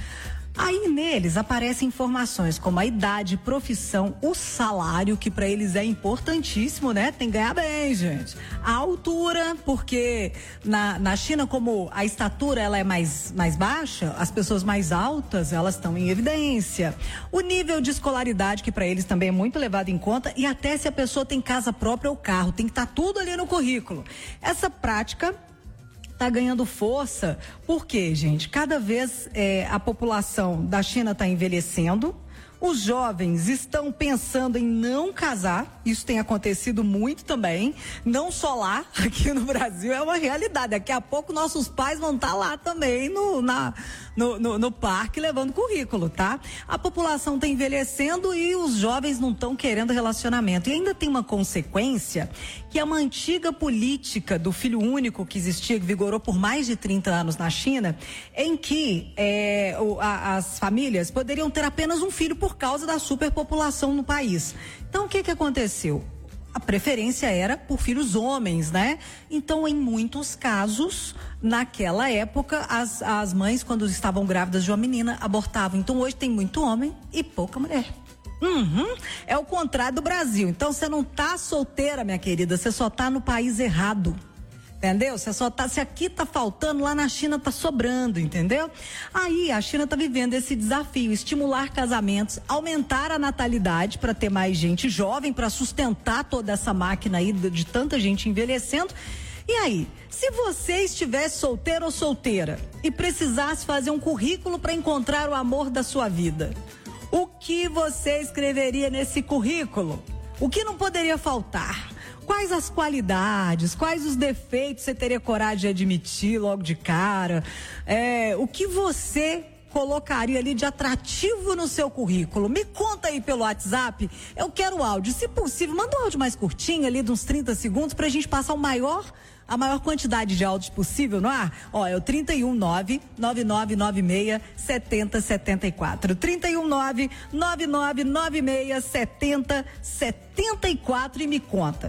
Aí neles aparecem informações como a idade, profissão, o salário, que para eles é importantíssimo, né? Tem que ganhar bem, gente. A altura, porque na, na China, como a estatura ela é mais, mais baixa, as pessoas mais altas, elas estão em evidência. O nível de escolaridade, que para eles também é muito levado em conta, e até se a pessoa tem casa própria ou carro, tem que estar tudo ali no currículo. Essa prática está ganhando força, porque, gente, cada vez é, a população da China está envelhecendo, os jovens estão pensando em não casar, isso tem acontecido muito também, não só lá, aqui no Brasil é uma realidade, daqui a pouco nossos pais vão estar tá lá também no, na, no, no, no parque levando currículo, tá? A população está envelhecendo e os jovens não estão querendo relacionamento, e ainda tem uma consequência, que é uma antiga política do filho único que existia, que vigorou por mais de trinta anos na China, em que é, o, a, as famílias poderiam ter apenas um filho por causa da superpopulação no país. Então, o que que aconteceu? A preferência era por filhos homens, né? Então, em muitos casos, naquela época, as, as mães, quando estavam grávidas de uma menina, abortavam. Então, hoje tem muito homem e pouca mulher. Uhum. É o contrário do Brasil. Então, você não tá solteira, minha querida, você só tá no país errado. Entendeu? Você só tá, se aqui tá faltando, lá na China tá sobrando, entendeu? Aí a China tá vivendo esse desafio, estimular casamentos, aumentar a natalidade para ter mais gente jovem, para sustentar toda essa máquina aí de, de tanta gente envelhecendo. E aí, se você estivesse solteiro ou solteira e precisasse fazer um currículo para encontrar o amor da sua vida, o que você escreveria nesse currículo? O que não poderia faltar? Quais as qualidades, quais os defeitos você teria coragem de admitir logo de cara? É, o que você colocaria ali de atrativo no seu currículo? Me conta aí pelo WhatsApp. Eu quero áudio, se possível, manda um áudio mais curtinho ali, de uns trinta segundos, pra gente passar o maior, a maior quantidade de áudios possível no ar. Ó, é o trinta e um, nove nove nove nove seis, sete zero sete quatro. trinta e um, nove nove nove nove seis, sete zero sete quatro e me conta.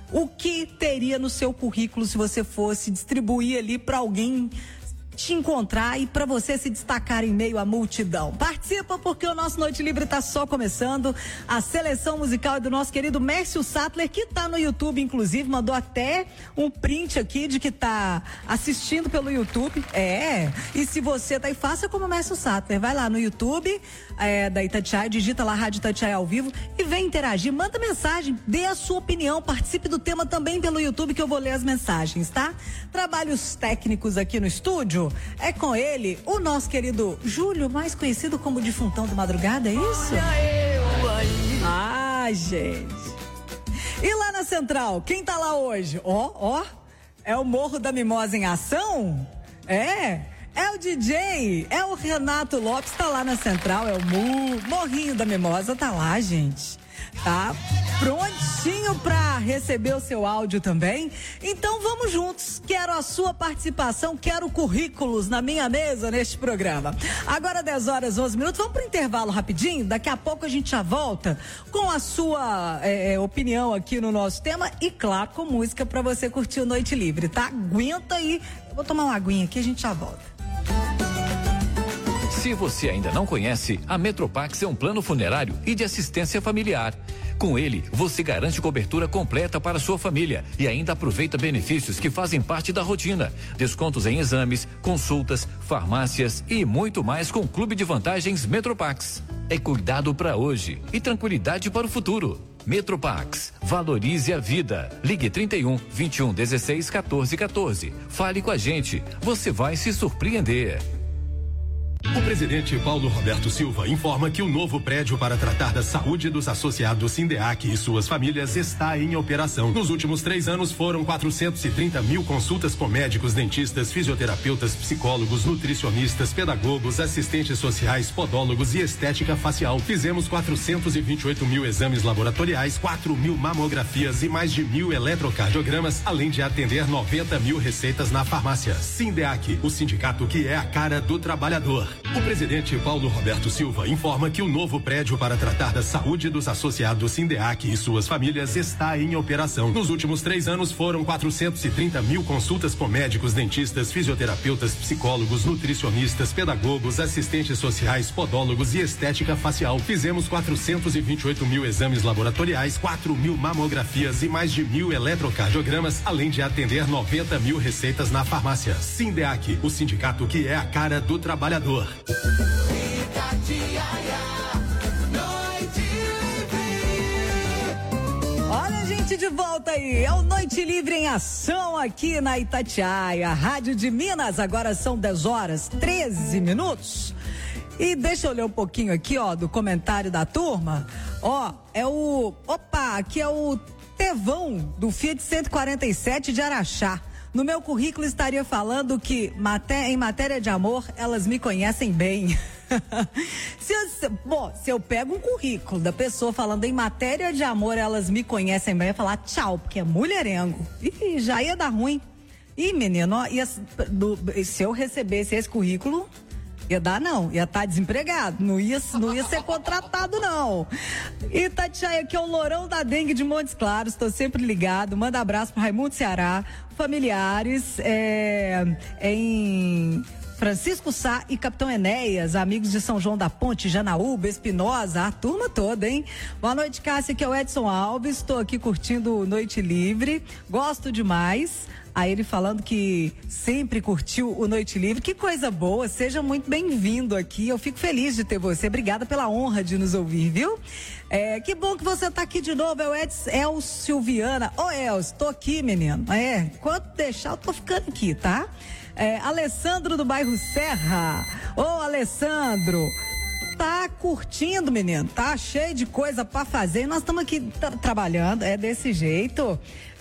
o que teria no seu currículo se você fosse distribuir ali para alguém te encontrar e para você se destacar em meio à multidão. Participa, porque o nosso Noite Livre está só começando. A seleção musical é do nosso querido Mércio Sattler, que está no YouTube, inclusive, mandou até um print aqui de que tá assistindo pelo YouTube. É, e se você tá aí, faça como o Mércio Sattler, vai lá no YouTube é, da Itatiaia, digita lá Rádio Itatiaia ao vivo e vem interagir, manda mensagem, dê a sua opinião, participe do tema também pelo YouTube, que eu vou ler as mensagens, tá? Trabalhos técnicos aqui no estúdio. É com ele, o nosso querido Júlio, mais conhecido como Defuntão do Madrugada, é isso? Olha eu aí. Ah, gente. E lá na Central, quem tá lá hoje? Ó, ó, é o Morro da Mimosa em ação? É, é o D J, é o Renato Lopes, tá lá na Central, é o Mu, Morrinho da Mimosa, tá lá, gente. Tá prontinho pra receber o seu áudio também. Então vamos juntos, quero a sua participação, quero currículos na minha mesa neste programa. Agora dez horas, onze minutos, vamos pro intervalo rapidinho, daqui a pouco a gente já volta com a sua é, opinião aqui no nosso tema e claro, com música pra você curtir o Noite Livre, tá? Aguenta aí, eu vou tomar uma aguinha aqui, a gente já volta. Se você ainda não conhece, a Metropax é um plano funerário e de assistência familiar. Com ele, você garante cobertura completa para sua família e ainda aproveita benefícios que fazem parte da rotina. Descontos em exames, consultas, farmácias e muito mais com o Clube de Vantagens Metropax. É cuidado para hoje e tranquilidade para o futuro. Metropax, valorize a vida. Ligue trinta e um, vinte e um, dezesseis, quatorze, quatorze. Fale com a gente, você vai se surpreender. O presidente Paulo Roberto Silva informa que o novo prédio para tratar da saúde dos associados Sindeac e suas famílias está em operação. Nos últimos três anos foram quatrocentos e trinta mil consultas com médicos, dentistas, fisioterapeutas, psicólogos, nutricionistas, pedagogos, assistentes sociais, podólogos e estética facial. Fizemos quatrocentos e vinte e oito mil exames laboratoriais, quatro mil mamografias e mais de mil eletrocardiogramas, além de atender noventa mil receitas na farmácia. Sindeac, o sindicato que é a cara do trabalhador. O presidente Paulo Roberto Silva informa que o novo prédio para tratar da saúde dos associados Sindeac e suas famílias está em operação. Nos últimos três anos foram quatrocentos e trinta mil consultas com médicos, dentistas, fisioterapeutas, psicólogos, nutricionistas, pedagogos, assistentes sociais, podólogos e estética facial. Fizemos quatrocentos e vinte e oito mil exames laboratoriais, quatro mil mamografias e mais de mil eletrocardiogramas, além de atender noventa mil receitas na farmácia. Sindeac, o sindicato que é a cara do trabalhador. Olha a gente de volta aí, é o Noite Livre em ação aqui na Itatiaia, Rádio de Minas. Agora são dez horas, treze minutos. E deixa eu ler um pouquinho aqui, ó, do comentário da turma. Ó, é o, opa, aqui é o Tevão do Fiat cento e quarenta e sete de Araxá. No meu currículo estaria falando que maté- em matéria de amor, elas me conhecem bem. se eu, bom, se eu pego um currículo da pessoa falando em matéria de amor, elas me conhecem bem, eu ia falar tchau, porque é mulherengo. Ih, já ia dar ruim. Ih, menino, ó, ia, do, se eu recebesse esse currículo, ia dar não, ia estar tá desempregado, não ia, não ia ser contratado não. Itatiaia, aqui é o Lourão da Dengue de Montes Claros, estou sempre ligado, manda abraço para Raimundo Ceará, familiares é, em Francisco Sá e Capitão Enéas, amigos de São João da Ponte, Janaúba, Espinosa, a turma toda, hein? Boa noite, Cássia, aqui é o Edson Alves, estou aqui curtindo Noite Livre, gosto demais. Aí ele falando que sempre curtiu o Noite Livre, que coisa boa, seja muito bem-vindo aqui, eu fico feliz de ter você, obrigada pela honra de nos ouvir, viu? É, que bom que você tá aqui de novo, é o Edson El Silviana. Ô Elcio, tô aqui, menino, é, quanto deixar eu tô ficando aqui, tá? É, Alessandro do bairro Serra, ô Alessandro, tá curtindo, menino, tá cheio de coisa pra fazer, nós estamos aqui tra- trabalhando, é desse jeito.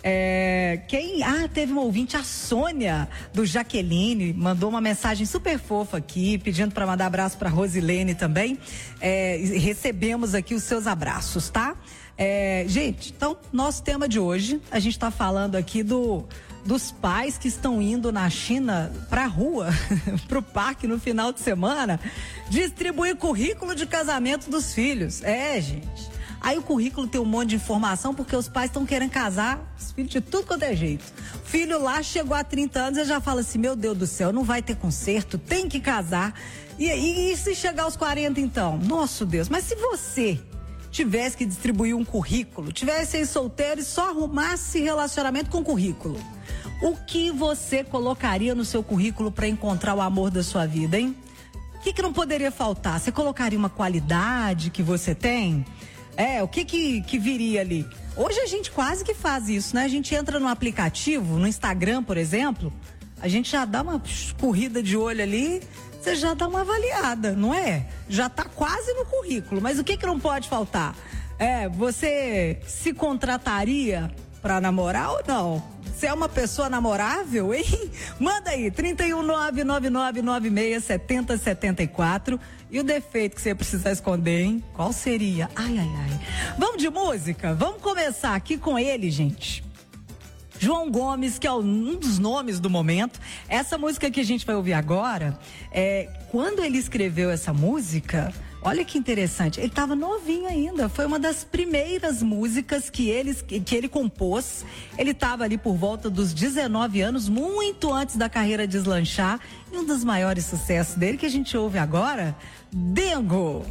É, quem, ah, teve uma ouvinte, a Sônia do Jaqueline, mandou uma mensagem super fofa aqui, pedindo para mandar abraço para Rosilene também. É, recebemos aqui os seus abraços, tá? É, gente, então, nosso tema de hoje, a gente tá falando aqui do dos pais que estão indo na China pra rua, pro parque no final de semana, distribuir currículo de casamento dos filhos. É, gente. Aí o currículo tem um monte de informação porque os pais estão querendo casar os filhos de tudo quanto é jeito. Filho lá chegou a trinta anos e já fala assim, meu Deus do céu, não vai ter conserto, tem que casar. E, e, e se chegar aos quarenta então? Nosso Deus, mas se você tivesse que distribuir um currículo, tivesse aí solteiro e só arrumasse relacionamento com currículo, o que você colocaria no seu currículo para encontrar o amor da sua vida, hein? O que que não poderia faltar? Você colocaria uma qualidade que você tem? É, o que que, que viria ali? Hoje a gente quase que faz isso, né? A gente entra no aplicativo, no Instagram, por exemplo, a gente já dá uma corrida de olho ali, você já dá uma avaliada, não é? Já tá quase no currículo, mas o que que não pode faltar? É, você se contrataria para namorar ou não? Você é uma pessoa namorável, hein? Manda aí, trinta e um, nove nove nove nove seis, sete zero sete quatro. E o defeito que você precisa esconder, hein? Qual seria? Ai, ai, ai. Vamos de música? Vamos começar aqui com ele, gente. João Gomes, que é um dos nomes do momento. Essa música que a gente vai ouvir agora, é, quando ele escreveu essa música, olha que interessante, ele estava novinho ainda, foi uma das primeiras músicas que ele, que ele compôs. Ele estava ali por volta dos dezenove anos, muito antes da carreira deslanchar, e um dos maiores sucessos dele que a gente ouve agora, Dengo.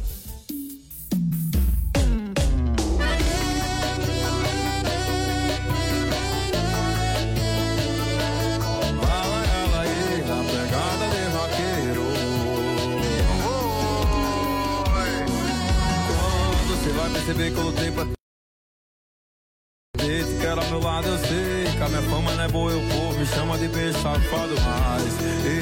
Perceber que eu lutei pra ter, que era ao meu lado, eu sei que a minha fama não é boa, eu povo me chama de beijo safado, mas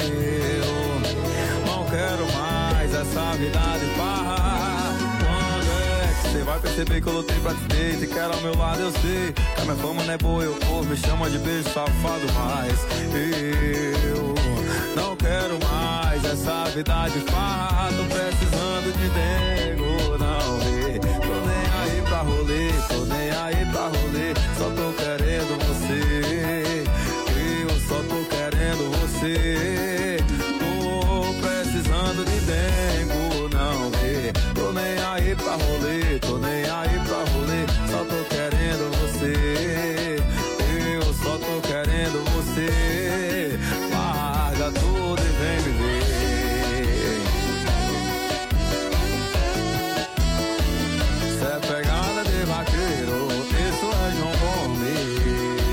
eu não quero mais essa vida de farra. Quando é que você vai perceber que eu lutei pra te ter, que era ao meu lado, eu sei que a minha fama não é boa, eu povo me chama de beijo safado, mas eu não quero mais essa vida de farra. Tô precisando de dengo, não vê. Tô nem aí pra rolê, tô nem aí pra rolê. Só tô querendo você, eu só tô querendo você. Tô precisando de dengo, não vê. Tô nem aí pra rolê, tô nem aí pra rolê. Só tô querendo você, eu só tô querendo você. Larga tudo e vem me ver. Cê é pegada de vaqueiro, isso é João Gomes.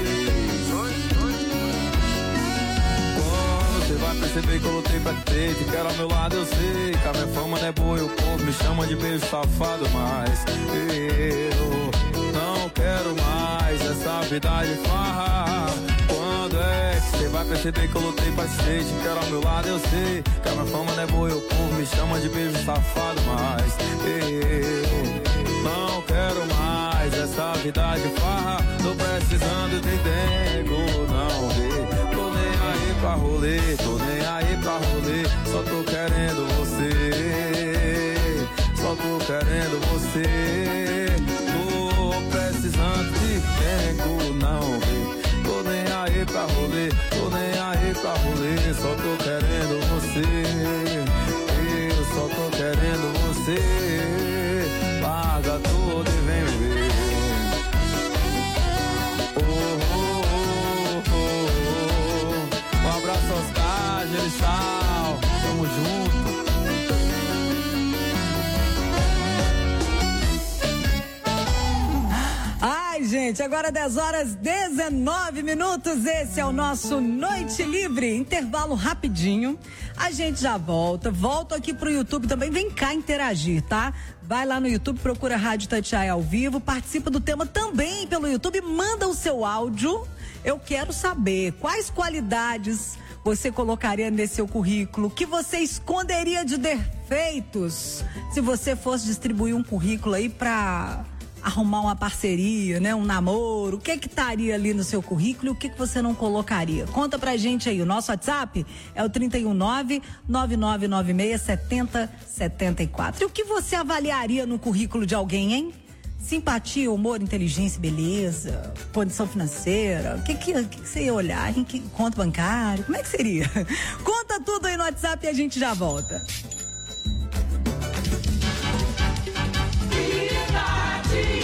Quando você vai perceber que eu lutei pra ter, que era ao meu lado, eu sei que a minha fama não é boa e o povo me chama de beijo safado, mas eu não quero mais essa vida de farra. Quando é que você vai perceber que eu lutei pra ser, que era ao meu lado, eu sei que a minha fama não é boa e o povo me chama de beijo safado, mas eu não quero mais essa vida de farra. Tô precisando de dengo, não vê. Tô nem aí pra rolê, tô nem aí pra rolê. Só tô querendo você, só tô querendo você. Tô precisando de dengo, não vê. Tô nem aí pra rolê, tô nem aí pra rolê. Só tô querendo você, eu só tô querendo você. Larga tudo e vem me ver. Oh, oh, oh, oh. Um abraço aos Oscar, Gerissal, tamo junto. Ai, gente, agora dez horas dezenove minutos. Esse é o nosso Noite Livre. Intervalo rapidinho. A gente já volta. Volto aqui pro YouTube também. Vem cá interagir, tá? Vai lá no YouTube, procura Rádio Itatiaia ao vivo. Participa do tema também pelo YouTube. Manda o seu áudio. Eu quero saber quais qualidades você colocaria nesse seu currículo, que você esconderia de defeitos se você fosse distribuir um currículo aí pra arrumar uma parceria, né? Um namoro, o que que estaria ali no seu currículo e o que que você não colocaria? Conta pra gente aí, o nosso WhatsApp é o trinta e um, nove nove nove nove seis, sete zero sete quatro. E o que você avaliaria no currículo de alguém, hein? Simpatia, humor, inteligência, beleza, condição financeira, o que que, que que você ia olhar, hein? Que, conta bancário, como é que seria? Conta tudo aí no WhatsApp e a gente já volta. Cidade.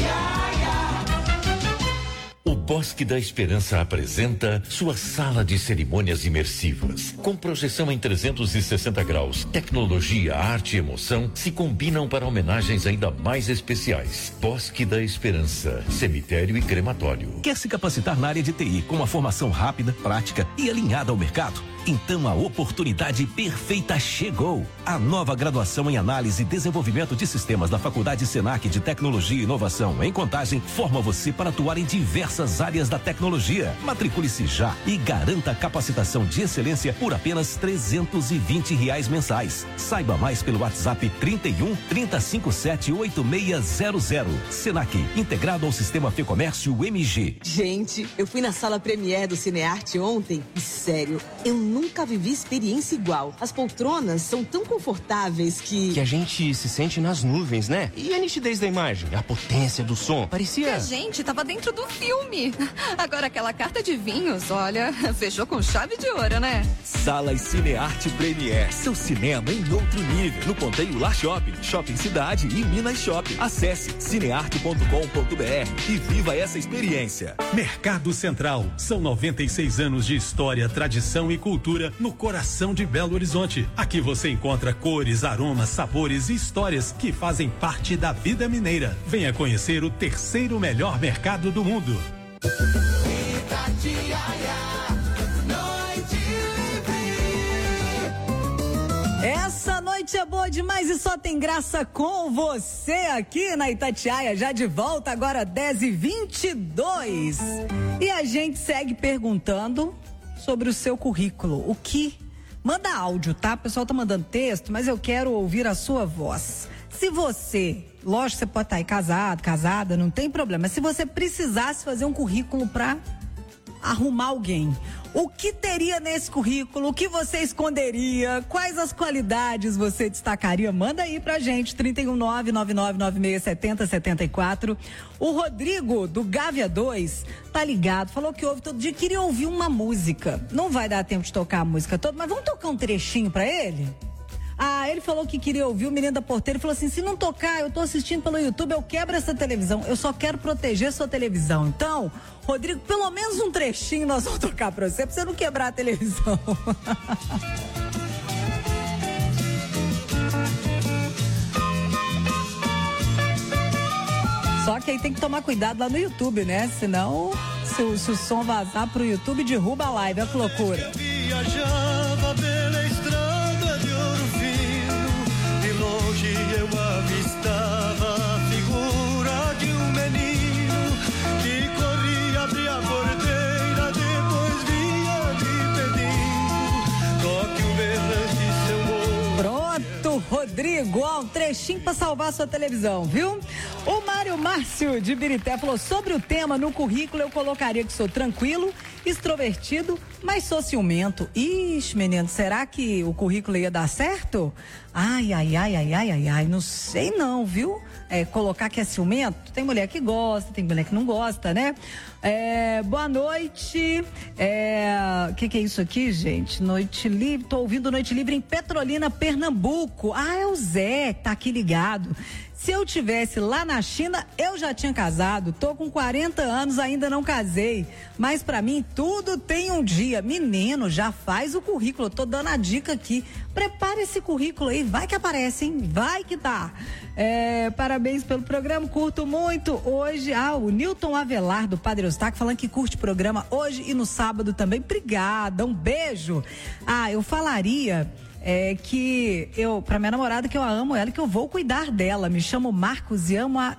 Bosque da Esperança apresenta sua sala de cerimônias imersivas. Com projeção em trezentos e sessenta graus, tecnologia, arte e emoção se combinam para homenagens ainda mais especiais. Bosque da Esperança, cemitério e crematório. Quer se capacitar na área de T I com uma formação rápida, prática e alinhada ao mercado? Então a oportunidade perfeita chegou. A nova graduação em Análise e Desenvolvimento de Sistemas da Faculdade Senac de Tecnologia e Inovação em Contagem forma você para atuar em diversas áreas da tecnologia. Matricule-se já e garanta a capacitação de excelência por apenas trezentos e vinte reais mensais. Saiba mais pelo WhatsApp trinta e um, trinta, cinquenta e sete, oitenta e seis zero zero. Senac, integrado ao Sistema Fecomércio M G. Gente, eu fui na sala Premiere do Cinearte ontem e sério, eu nunca vivi experiência igual. As poltronas são tão confortáveis que... Que a gente se sente nas nuvens, né? E a nitidez da imagem, a potência do som, parecia... Que a gente tava dentro do filme. Agora aquela carta de vinhos, olha, fechou com chave de ouro, né? Salas Cinearte Premiere, seu cinema em outro nível. No Ponteio Lar Shopping, Shopping Cidade e Minas Shopping. Acesse cinearte ponto com ponto br e viva essa experiência. Mercado Central, são noventa e seis anos de história, tradição e cultura no coração de Belo Horizonte. Aqui você encontra cores, aromas, sabores e histórias que fazem parte da vida mineira. Venha conhecer o terceiro melhor mercado do mundo. Essa noite é boa demais e só tem graça com você aqui na Itatiaia, já de volta agora dez e vinte e dois. E a gente segue perguntando sobre o seu currículo. O que? Manda áudio, tá? O pessoal tá mandando texto, mas eu quero ouvir a sua voz. Se você, lógico, você pode estar aí casado, casada, não tem problema. Mas se você precisasse fazer um currículo pra arrumar alguém, o que teria nesse currículo? O que você esconderia? Quais as qualidades você destacaria? Manda aí pra gente, trinta e um, nove nove nove nove seis sete zero sete quatro. O Rodrigo, do Gávea dois, tá ligado, falou que ouve todo dia, queria ouvir uma música. Não vai dar tempo de tocar a música toda, mas vamos tocar um trechinho pra ele? Ah, ele falou que queria ouvir o Menino da Porteira e falou assim, se não tocar, eu tô assistindo pelo YouTube, eu quebro essa televisão, eu só quero proteger sua televisão. Então, Rodrigo, pelo menos um trechinho nós vamos tocar pra você, pra você não quebrar a televisão. Só que aí tem que tomar cuidado lá no YouTube, né? Senão, se o, se o som vazar pro YouTube, derruba a live, olha que loucura. Eu viajava pela estrada de Ouro Fino, de longe eu avistava a figura de um menino que corria, abria a porteira, depois vinha me pedindo, toque um berrante, seu amor. Pronto, Rodrigo, ó, um trechinho pra salvar sua televisão, viu? O Mário Márcio de Birité falou, sobre o tema, no currículo eu colocaria que sou tranquilo, extrovertido, mas sou ciumento. Ixi, menino, será que o currículo ia dar certo? Ai, ai, ai, ai, ai, ai, ai, não sei não, viu? É, colocar que é ciumento, tem mulher que gosta, tem mulher que não gosta, né? É, boa noite, é, o que que é isso aqui, gente? Noite Livre, tô ouvindo Noite Livre em Petrolina, Pernambuco. Ah, é o Zé, tá aqui ligado. Se eu tivesse lá na China, eu já tinha casado. Tô com quarenta anos, ainda não casei. Mas pra mim, tudo tem um dia. Menino, já faz o currículo. Eu tô dando a dica aqui. Prepare esse currículo aí. Vai que aparece, hein? Vai que tá. É, parabéns pelo programa. Curto muito. Hoje, ah, o Newton Avelar, do Padre Eustáquio, falando que curte o programa hoje e no sábado também. Obrigada. Um beijo. Ah, eu falaria... É que eu, pra minha namorada, que eu amo ela, que eu vou cuidar dela. Me chamo Marcos e amo a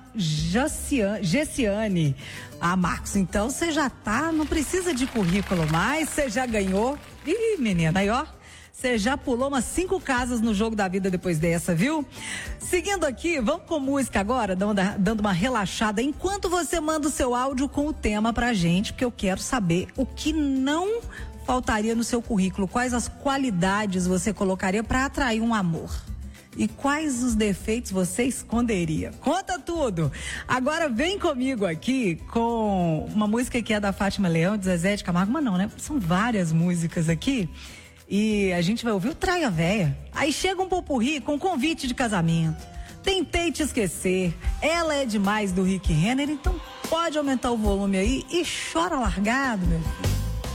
Gessiane. Ah, Marcos, então você já tá, não precisa de currículo mais, você já ganhou. Ih, menina, aí ó, você já pulou umas cinco casas no jogo da vida depois dessa, viu? Seguindo aqui, vamos com música agora, dando uma relaxada, enquanto você manda o seu áudio com o tema pra gente, porque eu quero saber o que não faltaria no seu currículo, quais as qualidades você colocaria para atrair um amor e quais os defeitos você esconderia. Conta tudo. Agora vem comigo aqui com uma música que é da Fátima Leão, de Zezé de Camargo, mas não, né? São várias músicas aqui e a gente vai ouvir o Traia Véia. Aí chega um popurrí com convite de casamento. Tentei te esquecer, ela é demais do Rick Renner, então Pode aumentar o volume aí e chora largado, meu filho.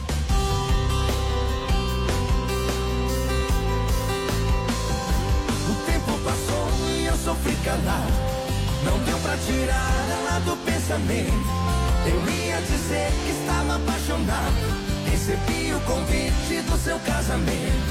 O tempo passou e eu sofri calado. Não deu pra tirar ela do pensamento. Eu ia dizer que estava apaixonado. Recebi o convite do seu casamento.